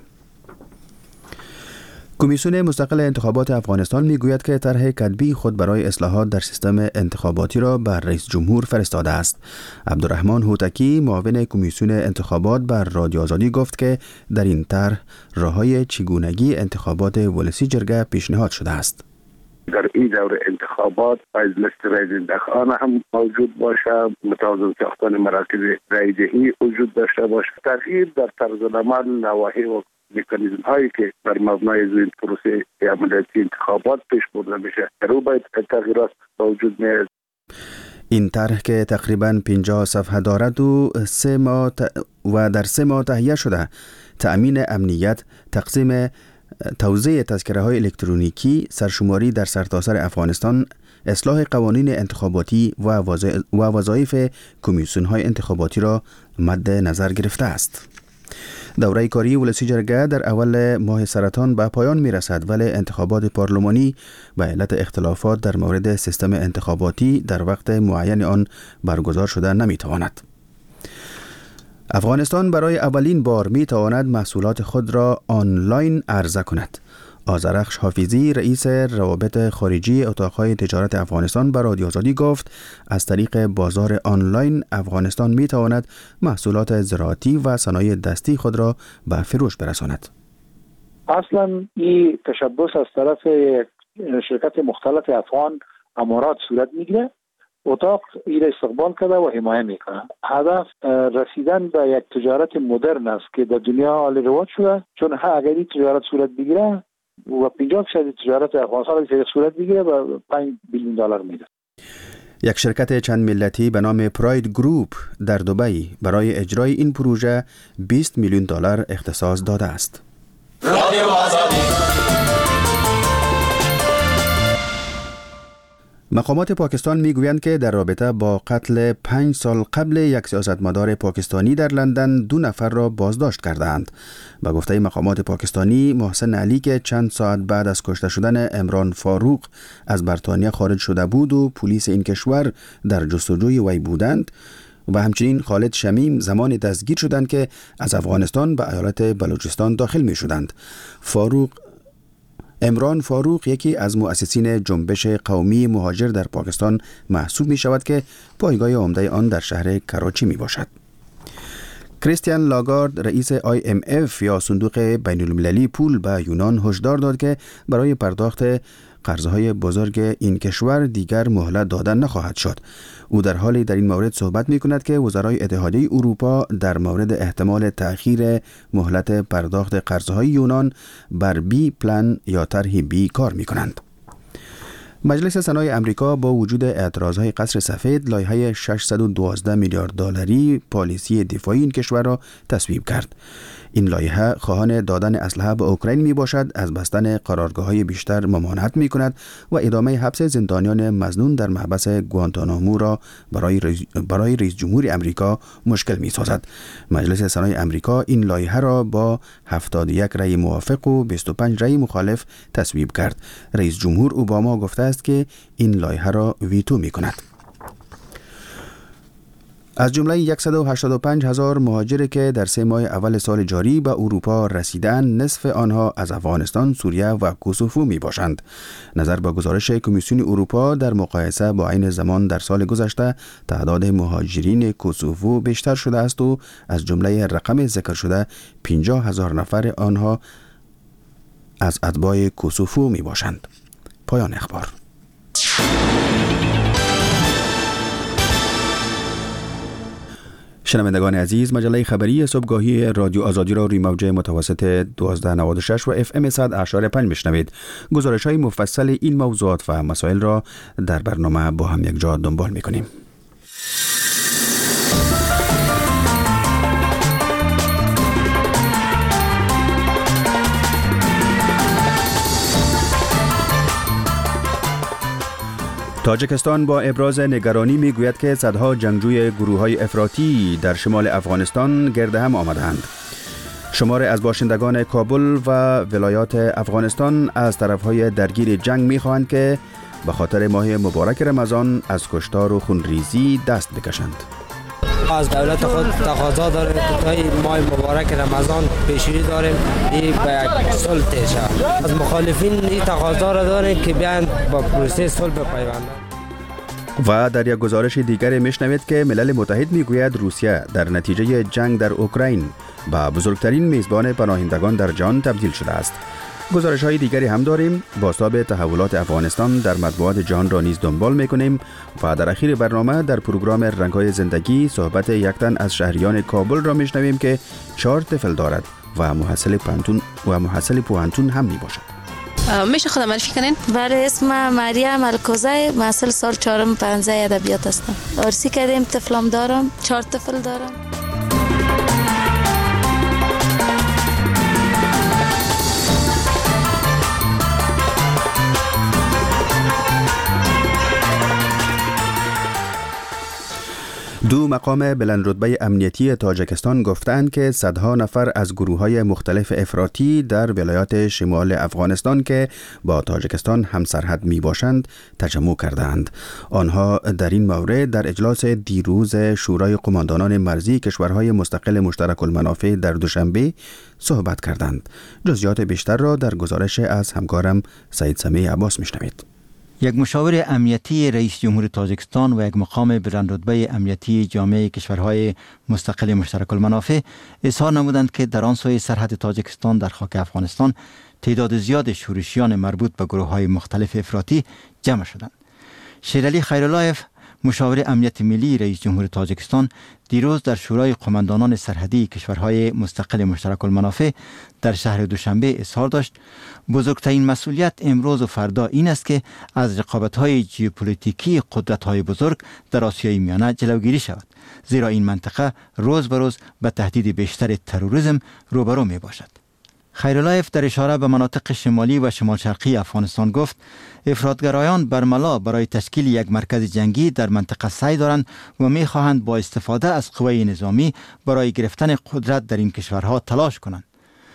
کمیسیون مستقل انتخابات افغانستان میگوید که طرح کتبی خود برای اصلاحات در سیستم انتخاباتی را بر رئیس جمهور فرستاده است. عبدالرحمن هوتکی معاون کمیسیون انتخابات بر رادیو آزادی گفت که در این طرح راههای چگونگی انتخابات ولسی جرگه پیشنهاد شده است. در این دوره انتخابات باید لیست رایدهندگان هم موجود باشه، متوازن ساختن مراکز رایدهی وجود داشته باشه، تغییر در طرز عمل، نواحی و مکانیزم هایی که بر مبنای این پروسه عملیاتی انتخابات پیش برده میشه در او باید تغییرات وجود میاد. این طرح که تقریباً 50 صفحه دارد و در 3 ماه تهیه شده، تأمین امنیت، تقسیم توزیع تذکره های الکترونیکی، سرشماری در سرتاسر افغانستان، اصلاح قوانین انتخاباتی و وظایف کمیسیون های انتخاباتی را مد نظر گرفته است. دوره کاری ولسی جرگه در اول ماه سرطان به پایان می رسد، ولی انتخابات پارلمانی به علت اختلافات در مورد سیستم انتخاباتی در وقت معین آن برگزار شده نمی تواند. افغانستان برای اولین بار می تواند محصولات خود را آنلاین عرضه کند. آذرخش حافظی رئیس روابط خارجی اتاقهای تجارت افغانستان به رادیو آزادی گفت از طریق بازار آنلاین افغانستان می تواند محصولات زراعتی و صنایع دستی خود را به فروش برساند. اصلا این تشبث از طرف شرکت مختلف افغان امارات صورت میگیره. اتاق این استقبال کرده و حمایه میکنه. هدف رسیدن به یک تجارت مدرن است که در دنیا حال رواج شده، چون اگر این تجارت صورت بگیره و 50% تجارت افغانستان که صورت بگیره و $5 بیلیون میده. یک شرکت چند ملتی به نام پراید گروپ در دبی برای اجرای این پروژه $20 میلیون اختصاص داده است. مقامات پاکستان میگویند که در رابطه با قتل 5 سال قبل یک سیاستمدار پاکستانی در لندن 2 نفر را بازداشت کردند. به گفته مقامات پاکستانی، محسن علی که چند ساعت بعد از کشته شدن عمران فاروق از بریتانیا خارج شده بود و پلیس این کشور در جستجوی وی بودند، و همچنین خالد شمیم زمان دستگیر شدند که از افغانستان به ایالت بلوچستان داخل می شدند. عمران فاروق یکی از مؤسسین جنبش قومی مهاجر در پاکستان محسوب می شود که پایگاه عمده آن در شهر کراچی می باشد. کریستیان لاگارد رئیس IMF یا صندوق بین المللی پول به یونان هشدار داد که برای پرداخت قرضهای بزرگ این کشور دیگر مهلت دادن نخواهد شد. او در حالی در این مورد صحبت می کند که وزرای اتحادیه اروپا در مورد احتمال تأخیر مهلت پرداخت قرضهای یونان بر بی پلان یا طرح بی کار می کنند. مجلس سنای امریکا با وجود اعتراضهای قصر سفید لایحه $612 میلیارد پالیسی دفاعی این کشور را تصویب کرد. این لایحه خواهان دادن اسلحه به اوکراین می باشد، از بستن قرارگاه‌های بیشتر ممانعت می کند و ادامه حبس زندانیان مظنون در محبس گوانتانامو را برای رئیس جمهور امریکا مشکل می سازد. مجلس سنای امریکا این لایحه را با 71 رأی موافق و 25 رأی مخالف تصویب کرد. رئیس جمهور اوباما گفته است که این لایحه را ویتو می کند. از جمله 185,000 مهاجری که در 3 ماه اول سال جاری به اروپا رسیدند، نصف آنها از افغانستان، سوریه و کوسوفو می باشند. نظر به گزارش کمیسیون اروپا در مقایسه با عین زمان در سال گذشته، تعداد مهاجرین کوسوفو بیشتر شده است و از جمله رقم ذکر شده 50,000 نفر آنها از اتباع کوسوفو می باشند. پایان اخبار. شنوندگان عزیز، مجله خبری صبحگاهی رادیو آزادی را روی موج متوسط 1296 و FM 100.5 میشنوید. گزارش‌های مفصل این موضوعات و مسائل را در برنامه با هم یک جا دنبال می‌کنیم. تاجیکستان با ابراز نگرانی میگوید که صدها جنگجوی گروه‌های افراطی در شمال افغانستان گرد هم آمدند. شماری از باشندگان کابل و ولایات افغانستان از طرف‌های درگیر جنگ می‌خواهند که به خاطر ماه مبارک رمضان از کشتار و خونریزی دست بکشند. از دولت خود تقاضا داریم که تا ماه مبارک رمضان پیشروی داریم این به یک صلح تشه. از مخالفین این تقاضا را داریم که بیان با پروسه صلح بپیوندند. و در یک گزارش دیگر میشنوید که ملل متحد میگوید روسیه در نتیجه جنگ در اوکراین به بزرگترین میزبان پناهندگان در جهان تبدیل شده است. گزارش های دیگری هم داریم. بازتاب تحولات افغانستان در مطبوعات جهان را نیز دنبال میکنیم و در اخیر برنامه در پروگرام رنگ‌های زندگی صحبت یک تن از شهریان کابل را میشنویم که 4 طفل دارد و محصل پوهنتون هم می باشد. میشه خودم معرفی کنین؟ بله، اسم مریم الکوزی، محصل سال 4 و 5 ادبیات هستم. عرسی کردیم، طفلم دارم، 4 طفل دارم. دو مقام بلندرتبه امنیتی تاجیکستان گفتند که صدها نفر از گروه‌های مختلف افراطی در ولایات شمال افغانستان که با تاجیکستان همسرحد میباشند تجمع کردند. آنها در این مورد در اجلاس دیروز شورای قماندانان مرزی کشورهای مستقل مشترک المنافع در دوشنبه صحبت کردند. جزئیات بیشتر را در گزارش از همکارم سعید سمیع عباس میشنوید. یک مشاور امنیتی رئیس جمهور تاجیکستان و یک مقام بلندرتبه امنیتی جامعه کشورهای مستقل مشترک المنافع اظهار نمودند که در آن سوی سرحد تاجیکستان در خاک افغانستان تعداد زیاد شورشیان مربوط به گروه‌های مختلف افراطی جمع شدند. شیرعلی خیراللهیف، مشاور امنیت ملی رئیس جمهور تاجیکستان، دیروز در شورای قماندانان سرحدی کشورهای مستقل مشترک المنافع در شهر دوشنبه اظهار داشت بزرگترین مسئولیت امروز و فردا این است که از رقابت‌های ژئوپلیتیکی قدرت‌های بزرگ در آسیای میانه جلوگیری شود، زیرا این منطقه روز به روز به تهدید بیشتر تروریسم روبرو می باشد. خیراللهیف در اشاره به مناطق شمالی و شمال شرقی افغانستان گفت افراطگرایان برملا برای تشکیل یک مرکز جنگی در منطقه سعی دارند و می خواهند با استفاده از قوه نظامی برای گرفتن قدرت در این کشورها تلاش کنند.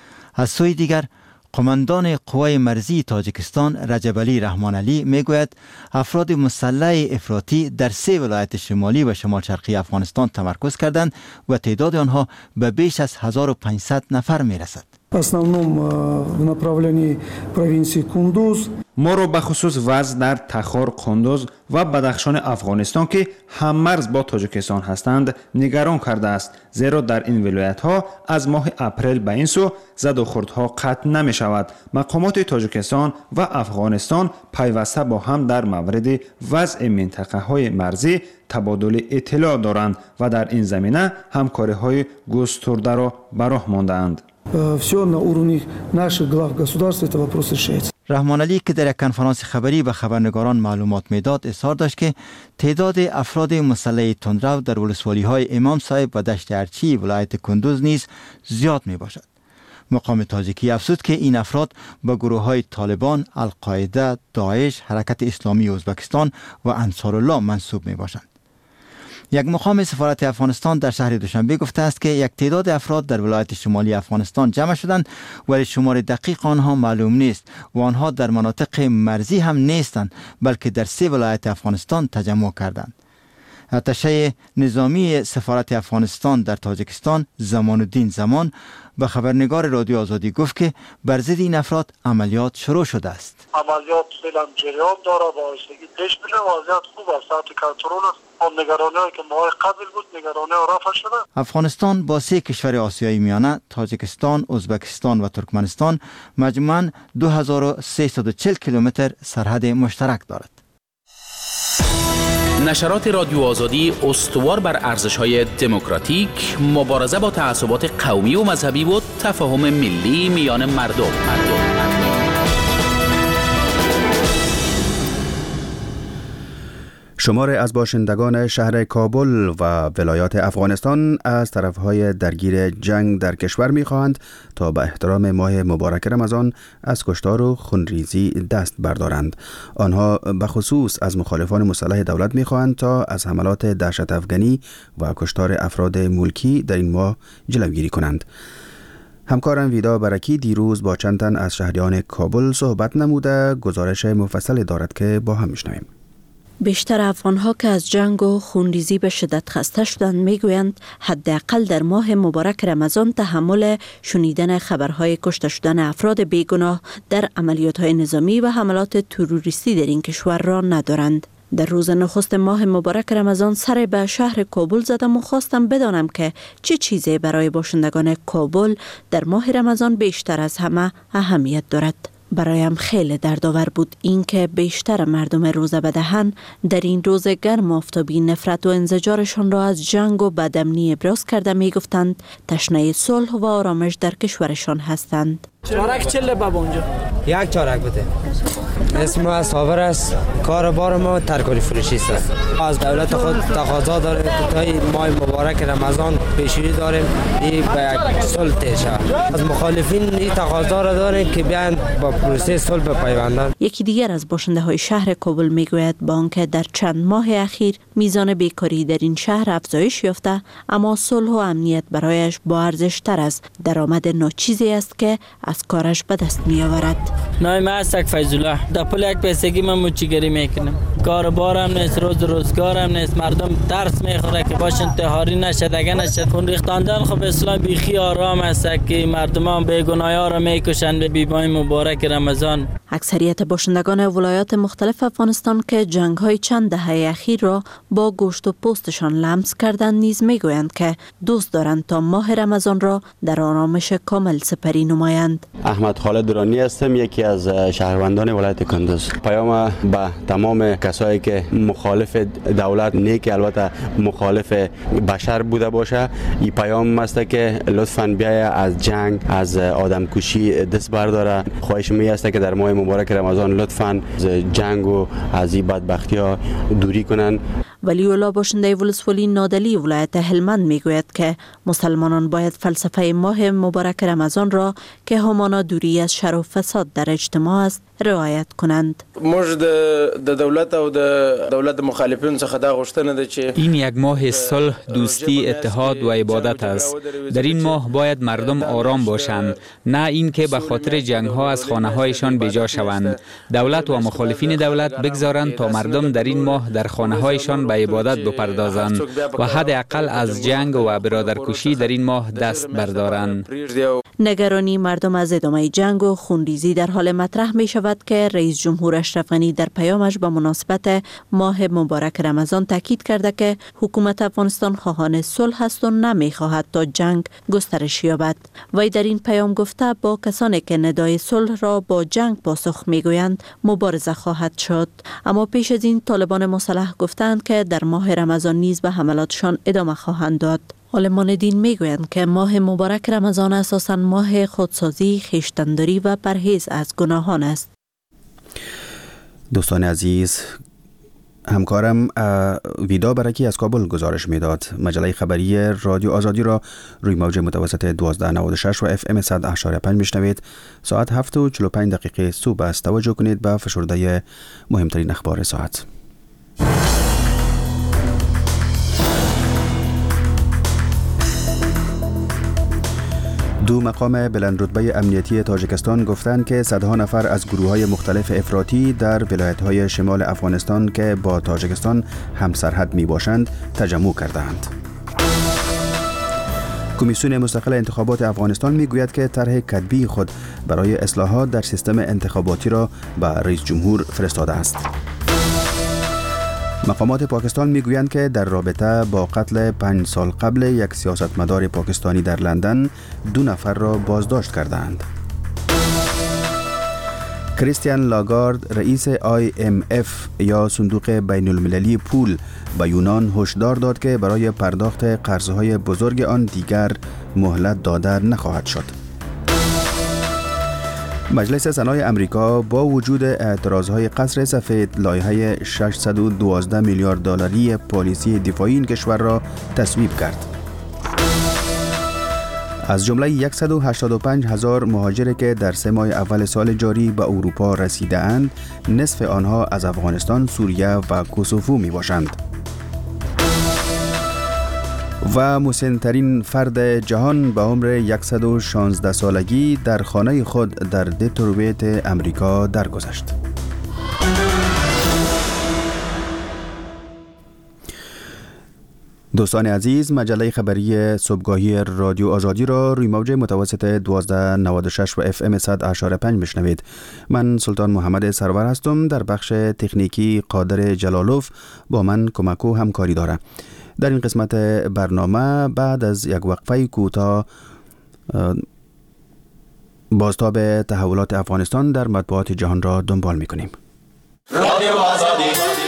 از سوی دیگر قماندان قوای مرزی تاجیکستان رجب علی رحمان علی میگوید افراد مسلح افراطی در 3 ولایت شمالی و شمال شرقی افغانستان تمرکز کردند و تعداد آنها به بیش از 1500 نفر میرسد. основном в направлении провинции Кундуз. ما رو به خصوص وضع در تخار، قندوز و بدخشان افغانستان که هم مرز با تاجیکستان هستند نگران کرده است، زیرا در این ولایت ها از ماه اپریل به این سو زد و خوردها قطع نمی شود. مقامات تاجیکستان و افغانستان پیوسته با هم در مورد وضع منطقه های مرزی تبادل اطلاع دارند و در این زمینه همکاری های گسترده را به راه مانده‌اند. Все на уровне наших глав государств это вопрос решается. رحمان علی که در یک کنفرانس خبری به خبرنگاران معلومات میداد اظهار داشت که تعداد افراد مسلح تندرو در ولسوالی‌های امام صاحب و دشت ارچی ولایت کندوز نیز زیاد می باشد. مقام تاجیکی افزود که این افراد به گروه‌های طالبان، القاعده، داعش، حرکت اسلامی ازبکستان و انصارالله منسوب می باشند. یک مقام سفارت افغانستان در شهر دوشنبه گفته است که یک تعداد افراد در ولایت شمالی افغانستان جمع شدند ولی شمار دقیق آنها معلوم نیست و آنها در مناطق مرزی هم نیستند بلکه در 3 ولایت افغانستان تجمع کردند. اتشه نظامی سفارت افغانستان در تاجیکستان زمان الدین زمان به خبرنگار رادیو آزادی گفت که بر ضد این افراد عملیات شروع شده است. عملیات فعلا جریان داره و آهستگی پیش میره. وضعیت خوب است، تحت کنترل است. اون نگرانی‌هایی که ماه قبل بود نگرانی‌ها رفع شده. افغانستان با 3 کشور آسیایی میانه تاجیکستان، ازبکستان و ترکمنستان مجموعاً 2340 کیلومتر سرحد مشترک دارد. نشرات رادیو آزادی استوار بر ارزش‌های دموکراتیک، مبارزه با تعصبات قومی و مذهبی و تفاهم ملی میان مردم. شمار از باشندگان شهر کابل و ولایات افغانستان از طرفهای درگیر جنگ در کشور می‌خواهند تا به احترام ماه مبارک رمضان از کشتار و خونریزی دست بردارند. آنها به خصوص از مخالفان مسلح دولت می‌خواهند تا از حملات دهشت افغانی و کشتار افراد ملکی در این ماه جلوگیری کنند. همکارم ویدا برکی دیروز با چند تن از شهریان کابل صحبت نموده گزارش مفصل دارد که با هم میشنویم. بیشتر افغان‌ها که از جنگ و خونریزی به شدت خسته شدند میگویند حداقل در ماه مبارک رمضان تحمل شنیدن خبرهای کشته شدن افراد بیگناه در عملیات‌های نظامی و حملات تروریستی در این کشور را ندارند. در روز نخست ماه مبارک رمضان سر به شهر کابل زدم و خواستم بدانم که چه چیزی برای باشندگان کابل در ماه رمضان بیشتر از همه اهمیت دارد. برایم خیلی دردآور بود اینکه بیشتر مردم روزه بدهن در این روز گرم آفتابی نفرت و انزجارشان را از جنگ و بدامنی ابراز کرده میگفتند تشنه صلح و آرامش در کشورشان هستند. چارک چله بابا اونجا؟ یک چارک بده. اسم ما صابر است. کار بار ما ترکاری فروشی است. از دولت خود تقاضا داره تا ماه مبارک رمضان پیشروی داریم این به یک صلح شه. از مخالفین این تقاضا را داره که بیان با پروسه صلح بپیوندند. یکی دیگر از باشنده های شهر کابل میگوید با آنکه در چند ماه اخیر میزان بیکاری در این شهر افزایش یافته اما صلح و امنیت برایش با ارزش تر از درآمد ناچیزی است که از کارش به دست می آورد. نام من است فیض‌الله. در پول یک پیسگی من موچیگری میکنم. کار بارم نیست، روزگارم نیست. مردم درس میخوره که باش انتحاری نشد، اگه نشد خون ریختاندن. خب اسلام بیخی آرام است که مردمان بیگناه‌ها را میکشند به بیماه مبارک رمضان. اکثریت باشندگان ولایات مختلف افغانستان که جنگ‌های چند دهه اخیر را با گوشت و پوستشان لمس کردند نیز میگویند که دوست دارند تا ماه رمضان را در آرامش کامل سپری نمایند. احمد خالد درانی هستم، یکی از شهروندان ولایت کندوز. پیام به تمام کسایی که مخالف دولت نیک البته مخالف بشر بوده باشه این پیام است که لطفاً بیای از جنگ از آدمکشی دست برداره. خواهش می است که در ماه مبارک رمضان لطفاً از جنگ و از این بدبختی‌ها دوری کنن. ولی الله باشنده ولسوالی نادلی ولایت هلمند میگوید که مسلمانان باید فلسفه ماه مبارک رمضان را که همانا دوری از شر و فساد در اجتماع است رعایت کنند. موږ د دولت او د دولت مخالفین څخه دا غوښتنه ده چې این یک ماه صلح، دوستی، اتحاد و عبادت است. در این ماه باید مردم آرام باشند، نه اینکه به خاطر جنگ ها از خانه هایشان بیجا شوند. دولت و مخالفین دولت بگذارند تا مردم در این ماه در خانه هایشان به عبادت بپردازند و حداقل از جنگ و برادرکشی در این ماه دست بردارند. نگرانی مردم از ادامه جنگ و خونریزی در حال مطرح می شود که رئیس جمهور اشرف غنی در پیامش به مناسبت ماه مبارک رمضان تاکید کرده که حکومت افغانستان خواهان صلح است و نمی خواهد تا جنگ گسترش یابد. وی در این پیام گفته با کسانی که ندای صلح را با جنگ پاسخ می گویند مبارزه خواهد شد. اما پیش از این طالبان مسلح گفتند که در ماه رمضان نیز به حملاتشان ادامه خواهند داد. عالمان دین میگویند که ماه مبارک رمضان اساساً ماه خودسازی، خویشتن‌داری و پرهیز از گناهان است. دوستان عزیز، همکارم ویدا برکی از کابل گزارش میداد. مجله خبری رادیو آزادی را روی موج متوسط 1296 و FM 100.5 میشنوید. ساعت 7:45 صبح است. توجه کنید به فشرده مهمترین اخبار ساعت. دو مقام بلندرتبه امنیتی تاجیکستان گفتند که صدها نفر از گروه‌های مختلف افراطی در ولایت‌های شمال افغانستان که با تاجیکستان همسرحد می‌باشند تجمع کردند. کمیسیون مستقل انتخابات افغانستان میگوید که طرح کتبی خود برای اصلاحات در سیستم انتخاباتی را به رئیس جمهور فرستاده است. مقامات پاکستان میگویند که در رابطه با قتل 5 سال قبل یک سیاستمدار پاکستانی در لندن 2 نفر را بازداشت کردند. کریستیان لاگارد رئیس IMF یا صندوق بین المللی پول به یونان هشدار داد که برای پرداخت قرضهای بزرگ آن دیگر مهلت داده نخواهد شد. مجلس سنای امریکا با وجود اعتراضهای قصر سفید لایحه 612 میلیارد دلاری پالیسی دفاعی این کشور را تصویب کرد. از جمله 185,000 مهاجری که در 3 ماه اول سال جاری به اروپا رسیده اند، نصف آنها از افغانستان، سوریه و کوسوو می باشند. و مسن‌ترین فرد جهان به عمر 116 سالگی در خانه خود در دیترویت امریکا درگذشت. دوستان عزیز، مجله خبری صبحگاهی رادیو آزادی را روی موج متوسط 1296 و FM 100.5 میشنوید. من سلطان محمد سرور هستم. در بخش تکنیکی قادر جلالوف با من کمک و همکاری داره. در این قسمت برنامه بعد از یک وقفه کوتاه بازتاب تحولات افغانستان در مطبوعات جهان را دنبال می‌کنیم. رادیو آزادی.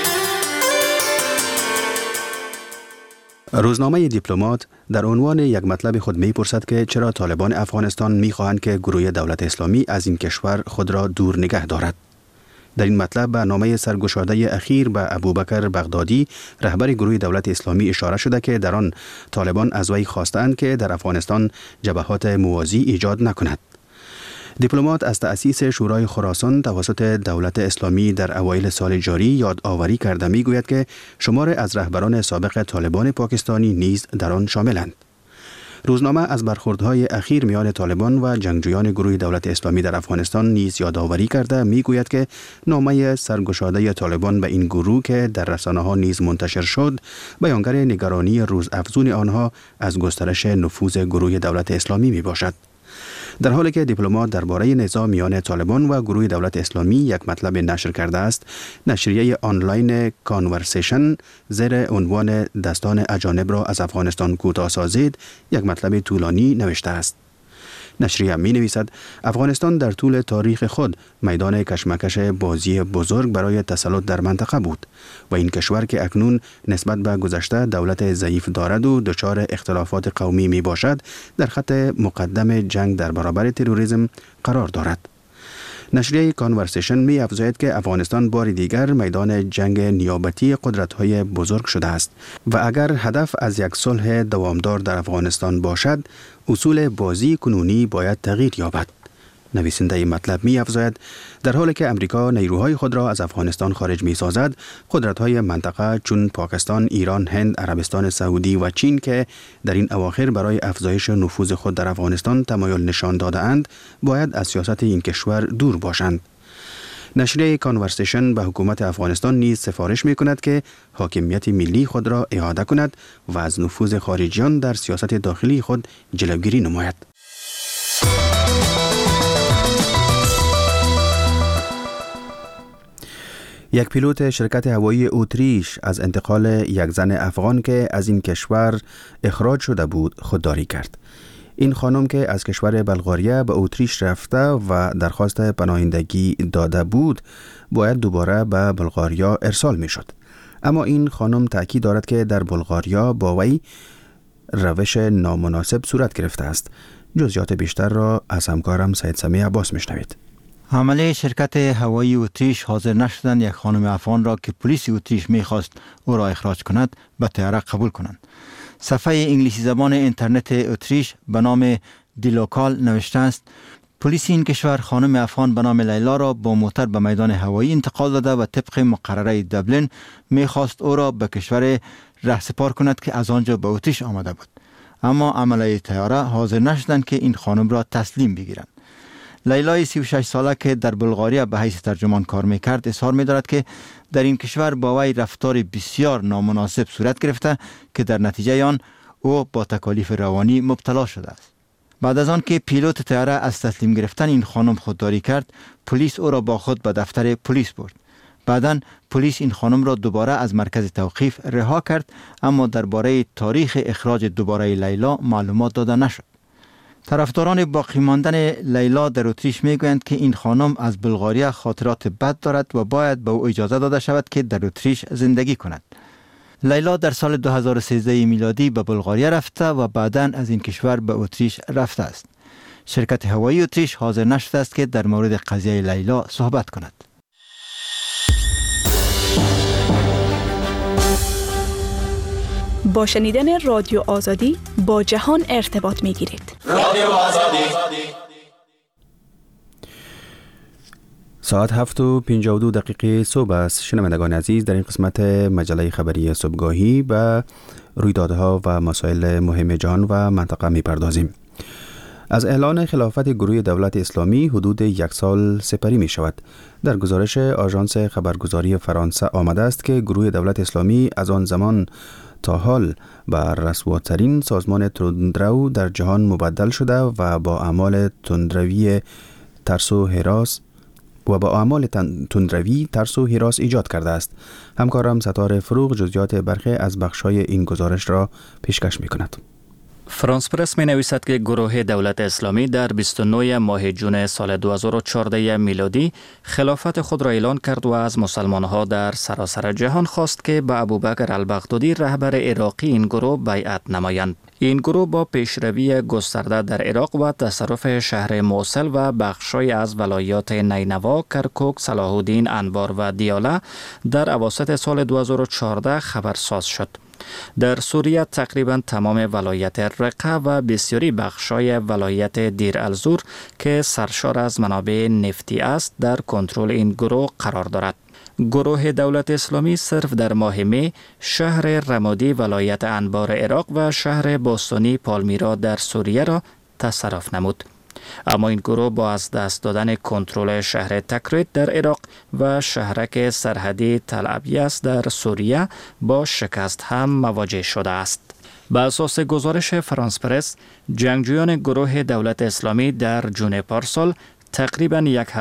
روزنامه دیپلمات در عنوان یک مطلب خود می‌پرسد که چرا طالبان افغانستان می‌خواهند که گروه دولت اسلامی از این کشور خود را دور نگه دارد. در این مطلب به نامه سرگشاده اخیر به ابوبکر بغدادی رهبر گروه دولت اسلامی اشاره شده که در آن طالبان از وی خواستند که در افغانستان جبهات موازی ایجاد نکند. دیپلمات از تأسیس شورای خراسان توسط دولت اسلامی در اوایل سال جاری یادآوری کرده میگوید که شمار از رهبران سابق طالبان پاکستانی نیز در آن شاملند. روزنامه از برخوردهای اخیر میان طالبان و جنگجویان گروه دولت اسلامی در افغانستان نیز یادآوری کرده میگوید که نامه سرگشاده طالبان به این گروه که در رسانه‌ها نیز منتشر شد بیانگر نگرانی روزافزون آنها از گسترش نفوذ گروه دولت اسلامی میباشد. در حالی که دیپلمات درباره نزاع میان طالبان و گروه دولت اسلامی یک مطلب نشر کرده است، نشریه آنلاین کانورسیشن زیر عنوان دستان اجانب را از افغانستان کوتاه سازید یک مطلب طولانی نوشته است. نشریه می نویسد افغانستان در طول تاریخ خود میدان کشمکش بازی بزرگ برای تسلط در منطقه بود و این کشور که اکنون نسبت به گذشته دولت ضعیف دارد و دچار اختلافات قومی می باشد در خط مقدم جنگ در برابر تروریسم قرار دارد. نشریه کانورسیشن می افزاید که افغانستان بار دیگر میدان جنگ نیابتی قدرت‌های بزرگ شده است و اگر هدف از یک صلح دوامدار در افغانستان باشد، اصول بازی کنونی باید تغییر یابد. نویسنده این مطلب می افزاید در حالی که امریکا نیروهای خود را از افغانستان خارج می سازد، قدرت‌های منطقه چون پاکستان، ایران، هند، عربستان سعودی و چین که در این اواخر برای افزایش نفوذ خود در افغانستان تمایل نشان داده اند، باید از سیاست این کشور دور باشند. نشریه کانورسیشن به حکومت افغانستان نیز سفارش می کند که حاکمیت ملی خود را اعاده کند و از نفوذ خارجیان در سیاست داخلی خود جلوگیری نماید. یک پیلوت شرکت هوایی اتریش از انتقال یک زن افغان که از این کشور اخراج شده بود خودداری کرد. این خانم که از کشور بلغاریه به اتریش رفته و درخواست پناهندگی داده بود باید دوباره به بلغاریا ارسال می شد. اما این خانم تأکید دارد که در بلغاریا با وی روش نامناسب صورت گرفته است. جزئیات بیشتر را از همکارم سید سمی عباس می شنوید. عمله شرکت هوایی اتریش حاضر نشدند یک خانم افغان را که پلیس اتریش می‌خواست او را اخراج کند به طیاره قبول کنند. صفحه انگلیسی زبان اینترنت اتریش به نام دیلوکال نوشته است: پلیس این کشور خانم افغان به نام لیلا را با موتر به میدان هوایی انتقال داده و طبق مقرره دبلن می‌خواست او را به کشور رهسپار کند که از آنجا به اتریش آمده بود. اما عمله طیاره حاضر نشدند که این خانم را تسلیم بگیرند. لیلای 36 ساله که در بلغاریا به حیث ترجمان کار میکرد اظهار می‌دارد که در این کشور با وی رفتار بسیار نامناسب صورت گرفته که در نتیجه آن او با تکالیف روانی مبتلا شده است. بعد از آن که پیلوت طیاره از تسلیم گرفتن این خانم خودداری کرد، پلیس او را با خود به دفتر پلیس برد. بعداً پلیس این خانم را دوباره از مرکز توقیف رها کرد، اما درباره تاریخ اخراج دوباره لیلا معلومات داده نشد. طرفداران باقی ماندن لیلا در اتریش میگویند که این خانم از بلغاریا خاطرات بد دارد و باید به او اجازه داده شود که در اتریش زندگی کند. لیلا در سال 2013 میلادی به بلغاریا رفته و بعداً از این کشور به اتریش رفته است. شرکت هوایی اتریش حاضر نشده است که در مورد قضیه لیلا صحبت کند. با شنیدن رادیو آزادی با جهان ارتباط می گیرید. رادیو آزادی. ساعت 7:52 صبح است. شنوندگان عزیز، در این قسمت مجله خبری صبحگاهی به رویدادها و مسائل مهم جهان و منطقه می پردازیم. از اعلان خلافت گروه دولت اسلامی حدود 1 سال سپری می شود. در گزارش آژانس خبرگزاری فرانسه آمده است که گروه دولت اسلامی از آن زمان تا حال به رسواترین سازمان تندرو در جهان مبدل شده و با اعمال تندروی ترس و هراس ایجاد کرده است. همکارم ستاره فروغ جزئیات برخی از بخش‌های این گزارش را پیشکش می‌کند. فرانس پرس می نویسد که گروه دولت اسلامی در 29 ماه جون سال 2014 میلادی خلافت خود را اعلان کرد و از مسلمان‌ها در سراسر جهان خواست که به ابوبکر البغدادی رهبر عراقی این گروه بیعت نمایند. این گروه با پیشروی گسترده در عراق و تصرف شهر موصل و بخش‌های از ولایات نینوا، کرکوک، صلاح الدین، انبار و دیاله در اواسط سال 2014 خبرساز شد. در سوریه تقریبا تمام ولایت رقه و بسیاری بخشای ولایت دیر الزور که سرشار از منابع نفتی است در کنترل این گروه قرار دارد. گروه دولت اسلامی صرف در ماه می شهر رمادی ولایت انبار عراق و شهر باستانی پالمیرا در سوریه را تصرف نمود. اما این گروه با از دست دادن کنترل شهر تکریت در عراق و شهرک سرحدی تل ابیض در سوریه با شکست هم مواجه شده است. به اساس گزارش فرانس پرس، جنگجویان گروه دولت اسلامی در جون پارسال تقریباً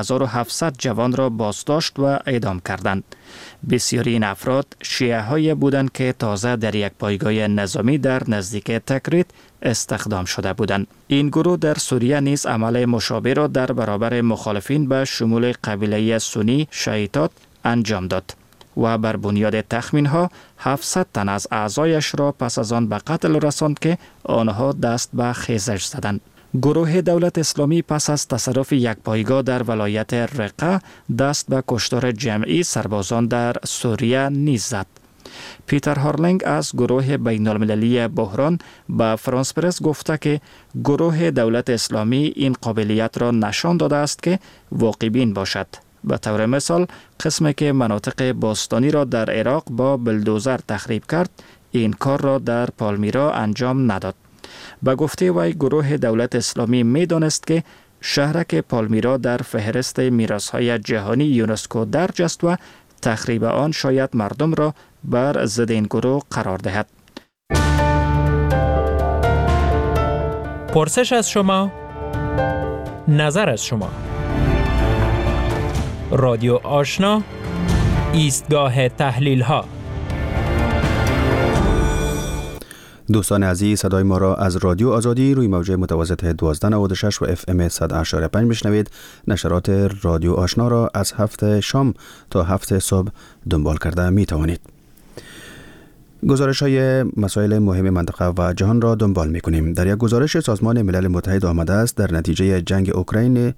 1700 جوان را بازداشت و اعدام کردند. بسیاری این افراد شیعه های بودند که تازه در یک پایگاه نظامی در نزدیک تکریت استخدام شده بودند. این گروه در سوریه نیز عمل مشابه را در برابر مخالفین به شمول قبیله سنی شیعیات انجام داد و بر بنیاد تخمین‌ها 700 تن از اعضایش را پس از آن به قتل رساند که آنها دست به خیزش زدند. گروه دولت اسلامی پس از تصرف یک پایگاه در ولایت رقه دست به کشتار جمعی سربازان در سوریه نیز زد. پیتر هارلنگ از گروه بین المللی بحران به فرانس پرس گفته که گروه دولت اسلامی این قابلیت را نشان داده است که واقع‌بین باشد. به طور مثال قسمی که مناطق باستانی را در عراق با بلدوزر تخریب کرد، این کار را در پالمیرا انجام نداد. به گفته وی گروه دولت اسلامی می دانست که شهرک پالمیرا در فهرست میراث‌های جهانی یونسکو درج است و تخریب آن شاید مردم را بر ضد این گروه قرار دهد. پرسش از شما، نظر از شما. رادیو آشنا، ایستگاه تحلیل ها. دوستان عزیز، صدای ما را از رادیو آزادی روی موج متوسط 1296 و FM 100.5 میشنوید. نشرات رادیو آشنا را از 7 شام تا 7 صبح دنبال کرده می توانید. گزارش های مسائل مهم منطقه و جهان را دنبال می کنیم. در یک گزارش سازمان ملل متحد آمده است در نتیجه جنگ اوکراین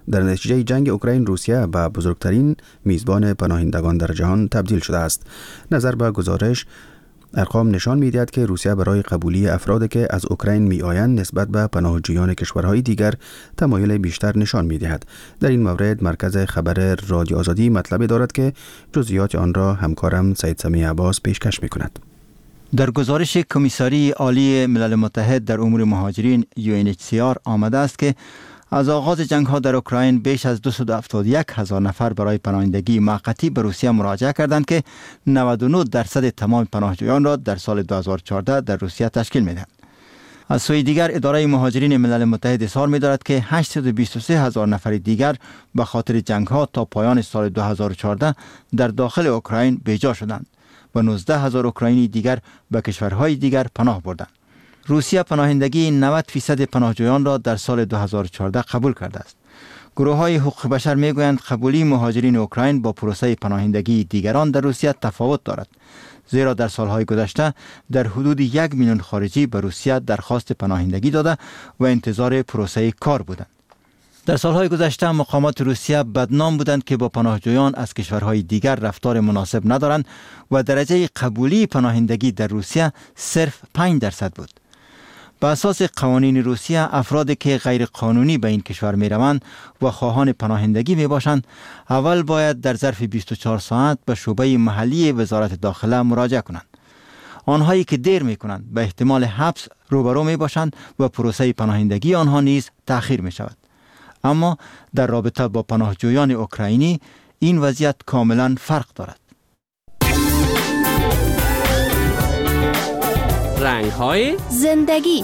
در نتیجه جنگ اوکراین روسیه به بزرگترین میزبان پناهندگان در جهان تبدیل شده است. نظر به گزارش، ارقام نشان می‌دهد که روسیه برای قبولی افرادی که از اوکراین می‌آیند نسبت به پناهجویان کشورهای دیگر تمایل بیشتر نشان می‌دهد. در این مورد مرکز خبر رادیو آزادی مطلب دارد که جزئیات آن را همکارم سید سمی عباس پیشکش می‌کند. در گزارش کمیساری عالی ملل متحد در امور مهاجرین UNHCR آمده است که از آغاز جنگ ها در اوکراین بیش از 271,000 نفر برای پناهندگی موقتی به روسیه مراجعه کردند که 99% تمام پناهجویان را در سال 2014 در روسیه تشکیل می‌دهند. از سوی دیگر اداره مهاجرین ملل متحد اظهار می‌دارد که 823,000 نفر دیگر به خاطر جنگ ها تا پایان سال 2014 در داخل اوکراین بیجا شدند و 19,000 اوکراینی دیگر به کشورهای دیگر پناه بردند. روسیه پناهندگی 90% پناهجویان را در سال 2014 قبول کرده است. گروه‌های حقوق بشر می‌گویند قبولی مهاجرین اوکراین با پروسه پناهندگی دیگران در روسیه تفاوت دارد، زیرا در سالهای گذشته در حدود 1 میلیون خارجی به روسیه درخواست پناهندگی داده و انتظار پروسه کار بودند. در سالهای گذشته مقامات روسیه بدنام بودند که با پناهجویان از کشورهای دیگر رفتار مناسب ندارند و درجه قبولی پناهندگی در روسیه صرف 5% بود. به اساس قوانین روسیه افرادی که غیر قانونی به این کشور می روند و خواهان پناهندگی می باشند اول باید در ظرف 24 ساعت به شعبه محلی وزارت داخله مراجعه کنند. آنهایی که دیر می کنند به احتمال حبس روبرو می باشند و پروسه پناهندگی آنها نیز تأخیر می شود. اما در رابطه با پناهجویان اوکراینی این وضعیت کاملا فرق دارد. رنگ‌های زندگی.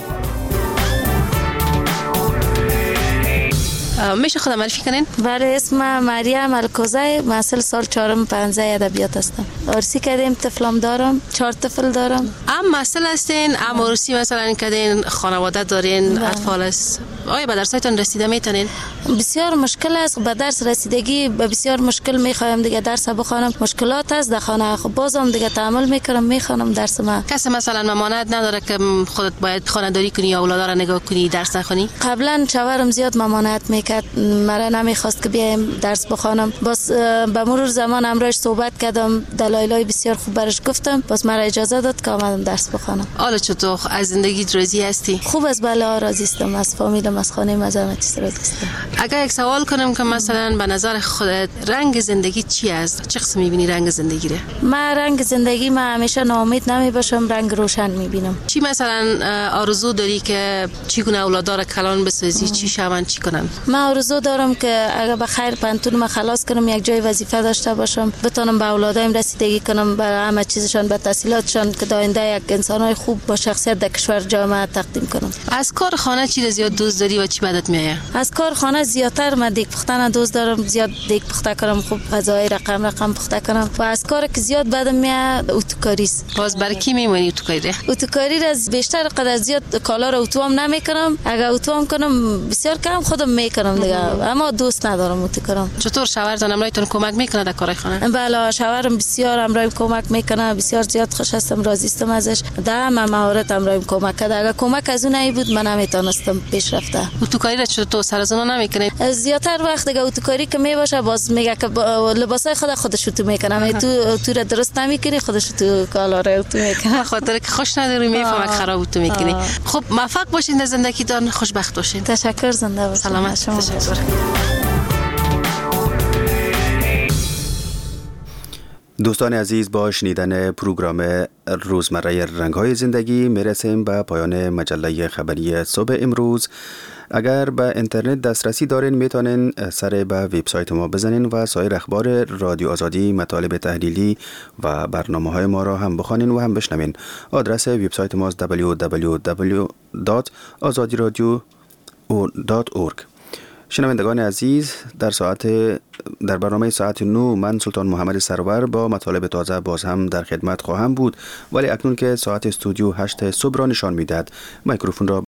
میشه خودم معرفی کنین؟ بله، اسم مریم الکوزی، محصل سال 4 5 ادبیات هستم. عروسی کردیم، طفلم دارم، 4 طفل دارم. محصل هستین، عروسی مثلا کردین، خانواده دارین، اطفال است. آیا به درسایتون رسیده میتونین؟ بسیار مشکل است. به درس رسیدگی به بسیار مشکل میخوایم دیگه درس بخوانم. مشکلات است در خانه، بازم دیگه تحمل میکنم، میخوانم درس ما. کسی مثلا ممانعت نداره که خودت باید خانه‌داری کنی یا اولاد را نگاه کنی درس نخونی؟ قبلا شوهرم زیاد ممانعت میکرد، مرا نمیخواست که بیایم درس بخوانم. باز به مرور زمان امروز صحبت کردم، دلایلای بسیار خوب برش گفتم، باز مرا اجازه داد که آمدم درس بخوانم. حالا چطور از زندگی راضی هستی؟ خوب است، بله راضی هستم، از فامیلم، از خانه مزامتی راضی هستم. اگر یک سوال کنم که مثلا به نظر خودت رنگ زندگی چی است؟ چه قسم می‌بینی رنگ زندگی رو؟ من رنگ زندگی همیشه ناامید نمیباشم، رنگ روشن می‌بینم. چی مثلا آرزو داری که چیگونه اولادا را کلان بسازی؟ چی شون چی کنن؟ من آرزو دارم که اگر به خیر پنتون ما خلاص کنم، یک جای وظیفه داشته باشم، بتونم به اولادایم رسیدگی کنم، به همه چیزشان، به تحصیلاتشان، که در آینده یک انسانای خوب با شخصیت در کشور جامعه تقدیم کنم. از کار خانه چی زیاد دوست داری و چی بدت میاد؟ از کار خانه زیادتر من دیگ پختن دوست دارم، زیاد دیگ پخته کنم، خوب غذای رقم پخته کنم. و از کار که زیاد بدم میاد اتوکاری است. باز برای کی میمونی اتوکاری؟ اتوکاری را بیشتر قدر زیاد کالا را اتوام نمیکنم، اگر اتوام کنم بسیار کم خودم میکنم دیگه، اما دوست ندارم اتوکارم. چطور شوهرتون امرایتون کمک میکنه در کارهای خانه؟ بله، شوهرم بسیار امرایم کمک میکنه، بسیار زیاد خوش هستم، راضی هستم ازش. در همه مهارت امرایم کمک کرده، اگر کمک از اون نبود من نمیتونستم پیش رفته. اتوکاری را چطور سر از اون نمیکنی؟ زیادتر وقت دیگه اتوکاری که میباشه باز میگه که لباسای خودش اتو میکنم، تو را درست نمیکنی، خودش تو کالا را اتو میکنه، خاطر که خوش نداری میفهمه خراب اتو میکنی. خب موفق باشین در زندگیتون، خوشبخت باشین. تشکر، زنده باشین. سلامت. تشکر. دوستان عزیز، با شنیدن پروگرام روزمره رنگ‌های زندگی میرسیم به پایان مجله خبری صبح امروز. اگر به اینترنت دسترسی دارین میتونین سر به وبسایت ما بزنین و سایر اخبار رادیو آزادی، مطالب تحلیلی و برنامه‌های ما را هم بخوانین و هم بشنوین. آدرس وبسایت ما www.azadiradio.org. شنوندگان عزیز، در برنامه ساعت 9 من سلطان محمد سرور با مطالب تازه باز هم در خدمت خواهم بود، ولی اکنون که ساعت استودیو 8 صبح را نشان میدهد، میکروفون را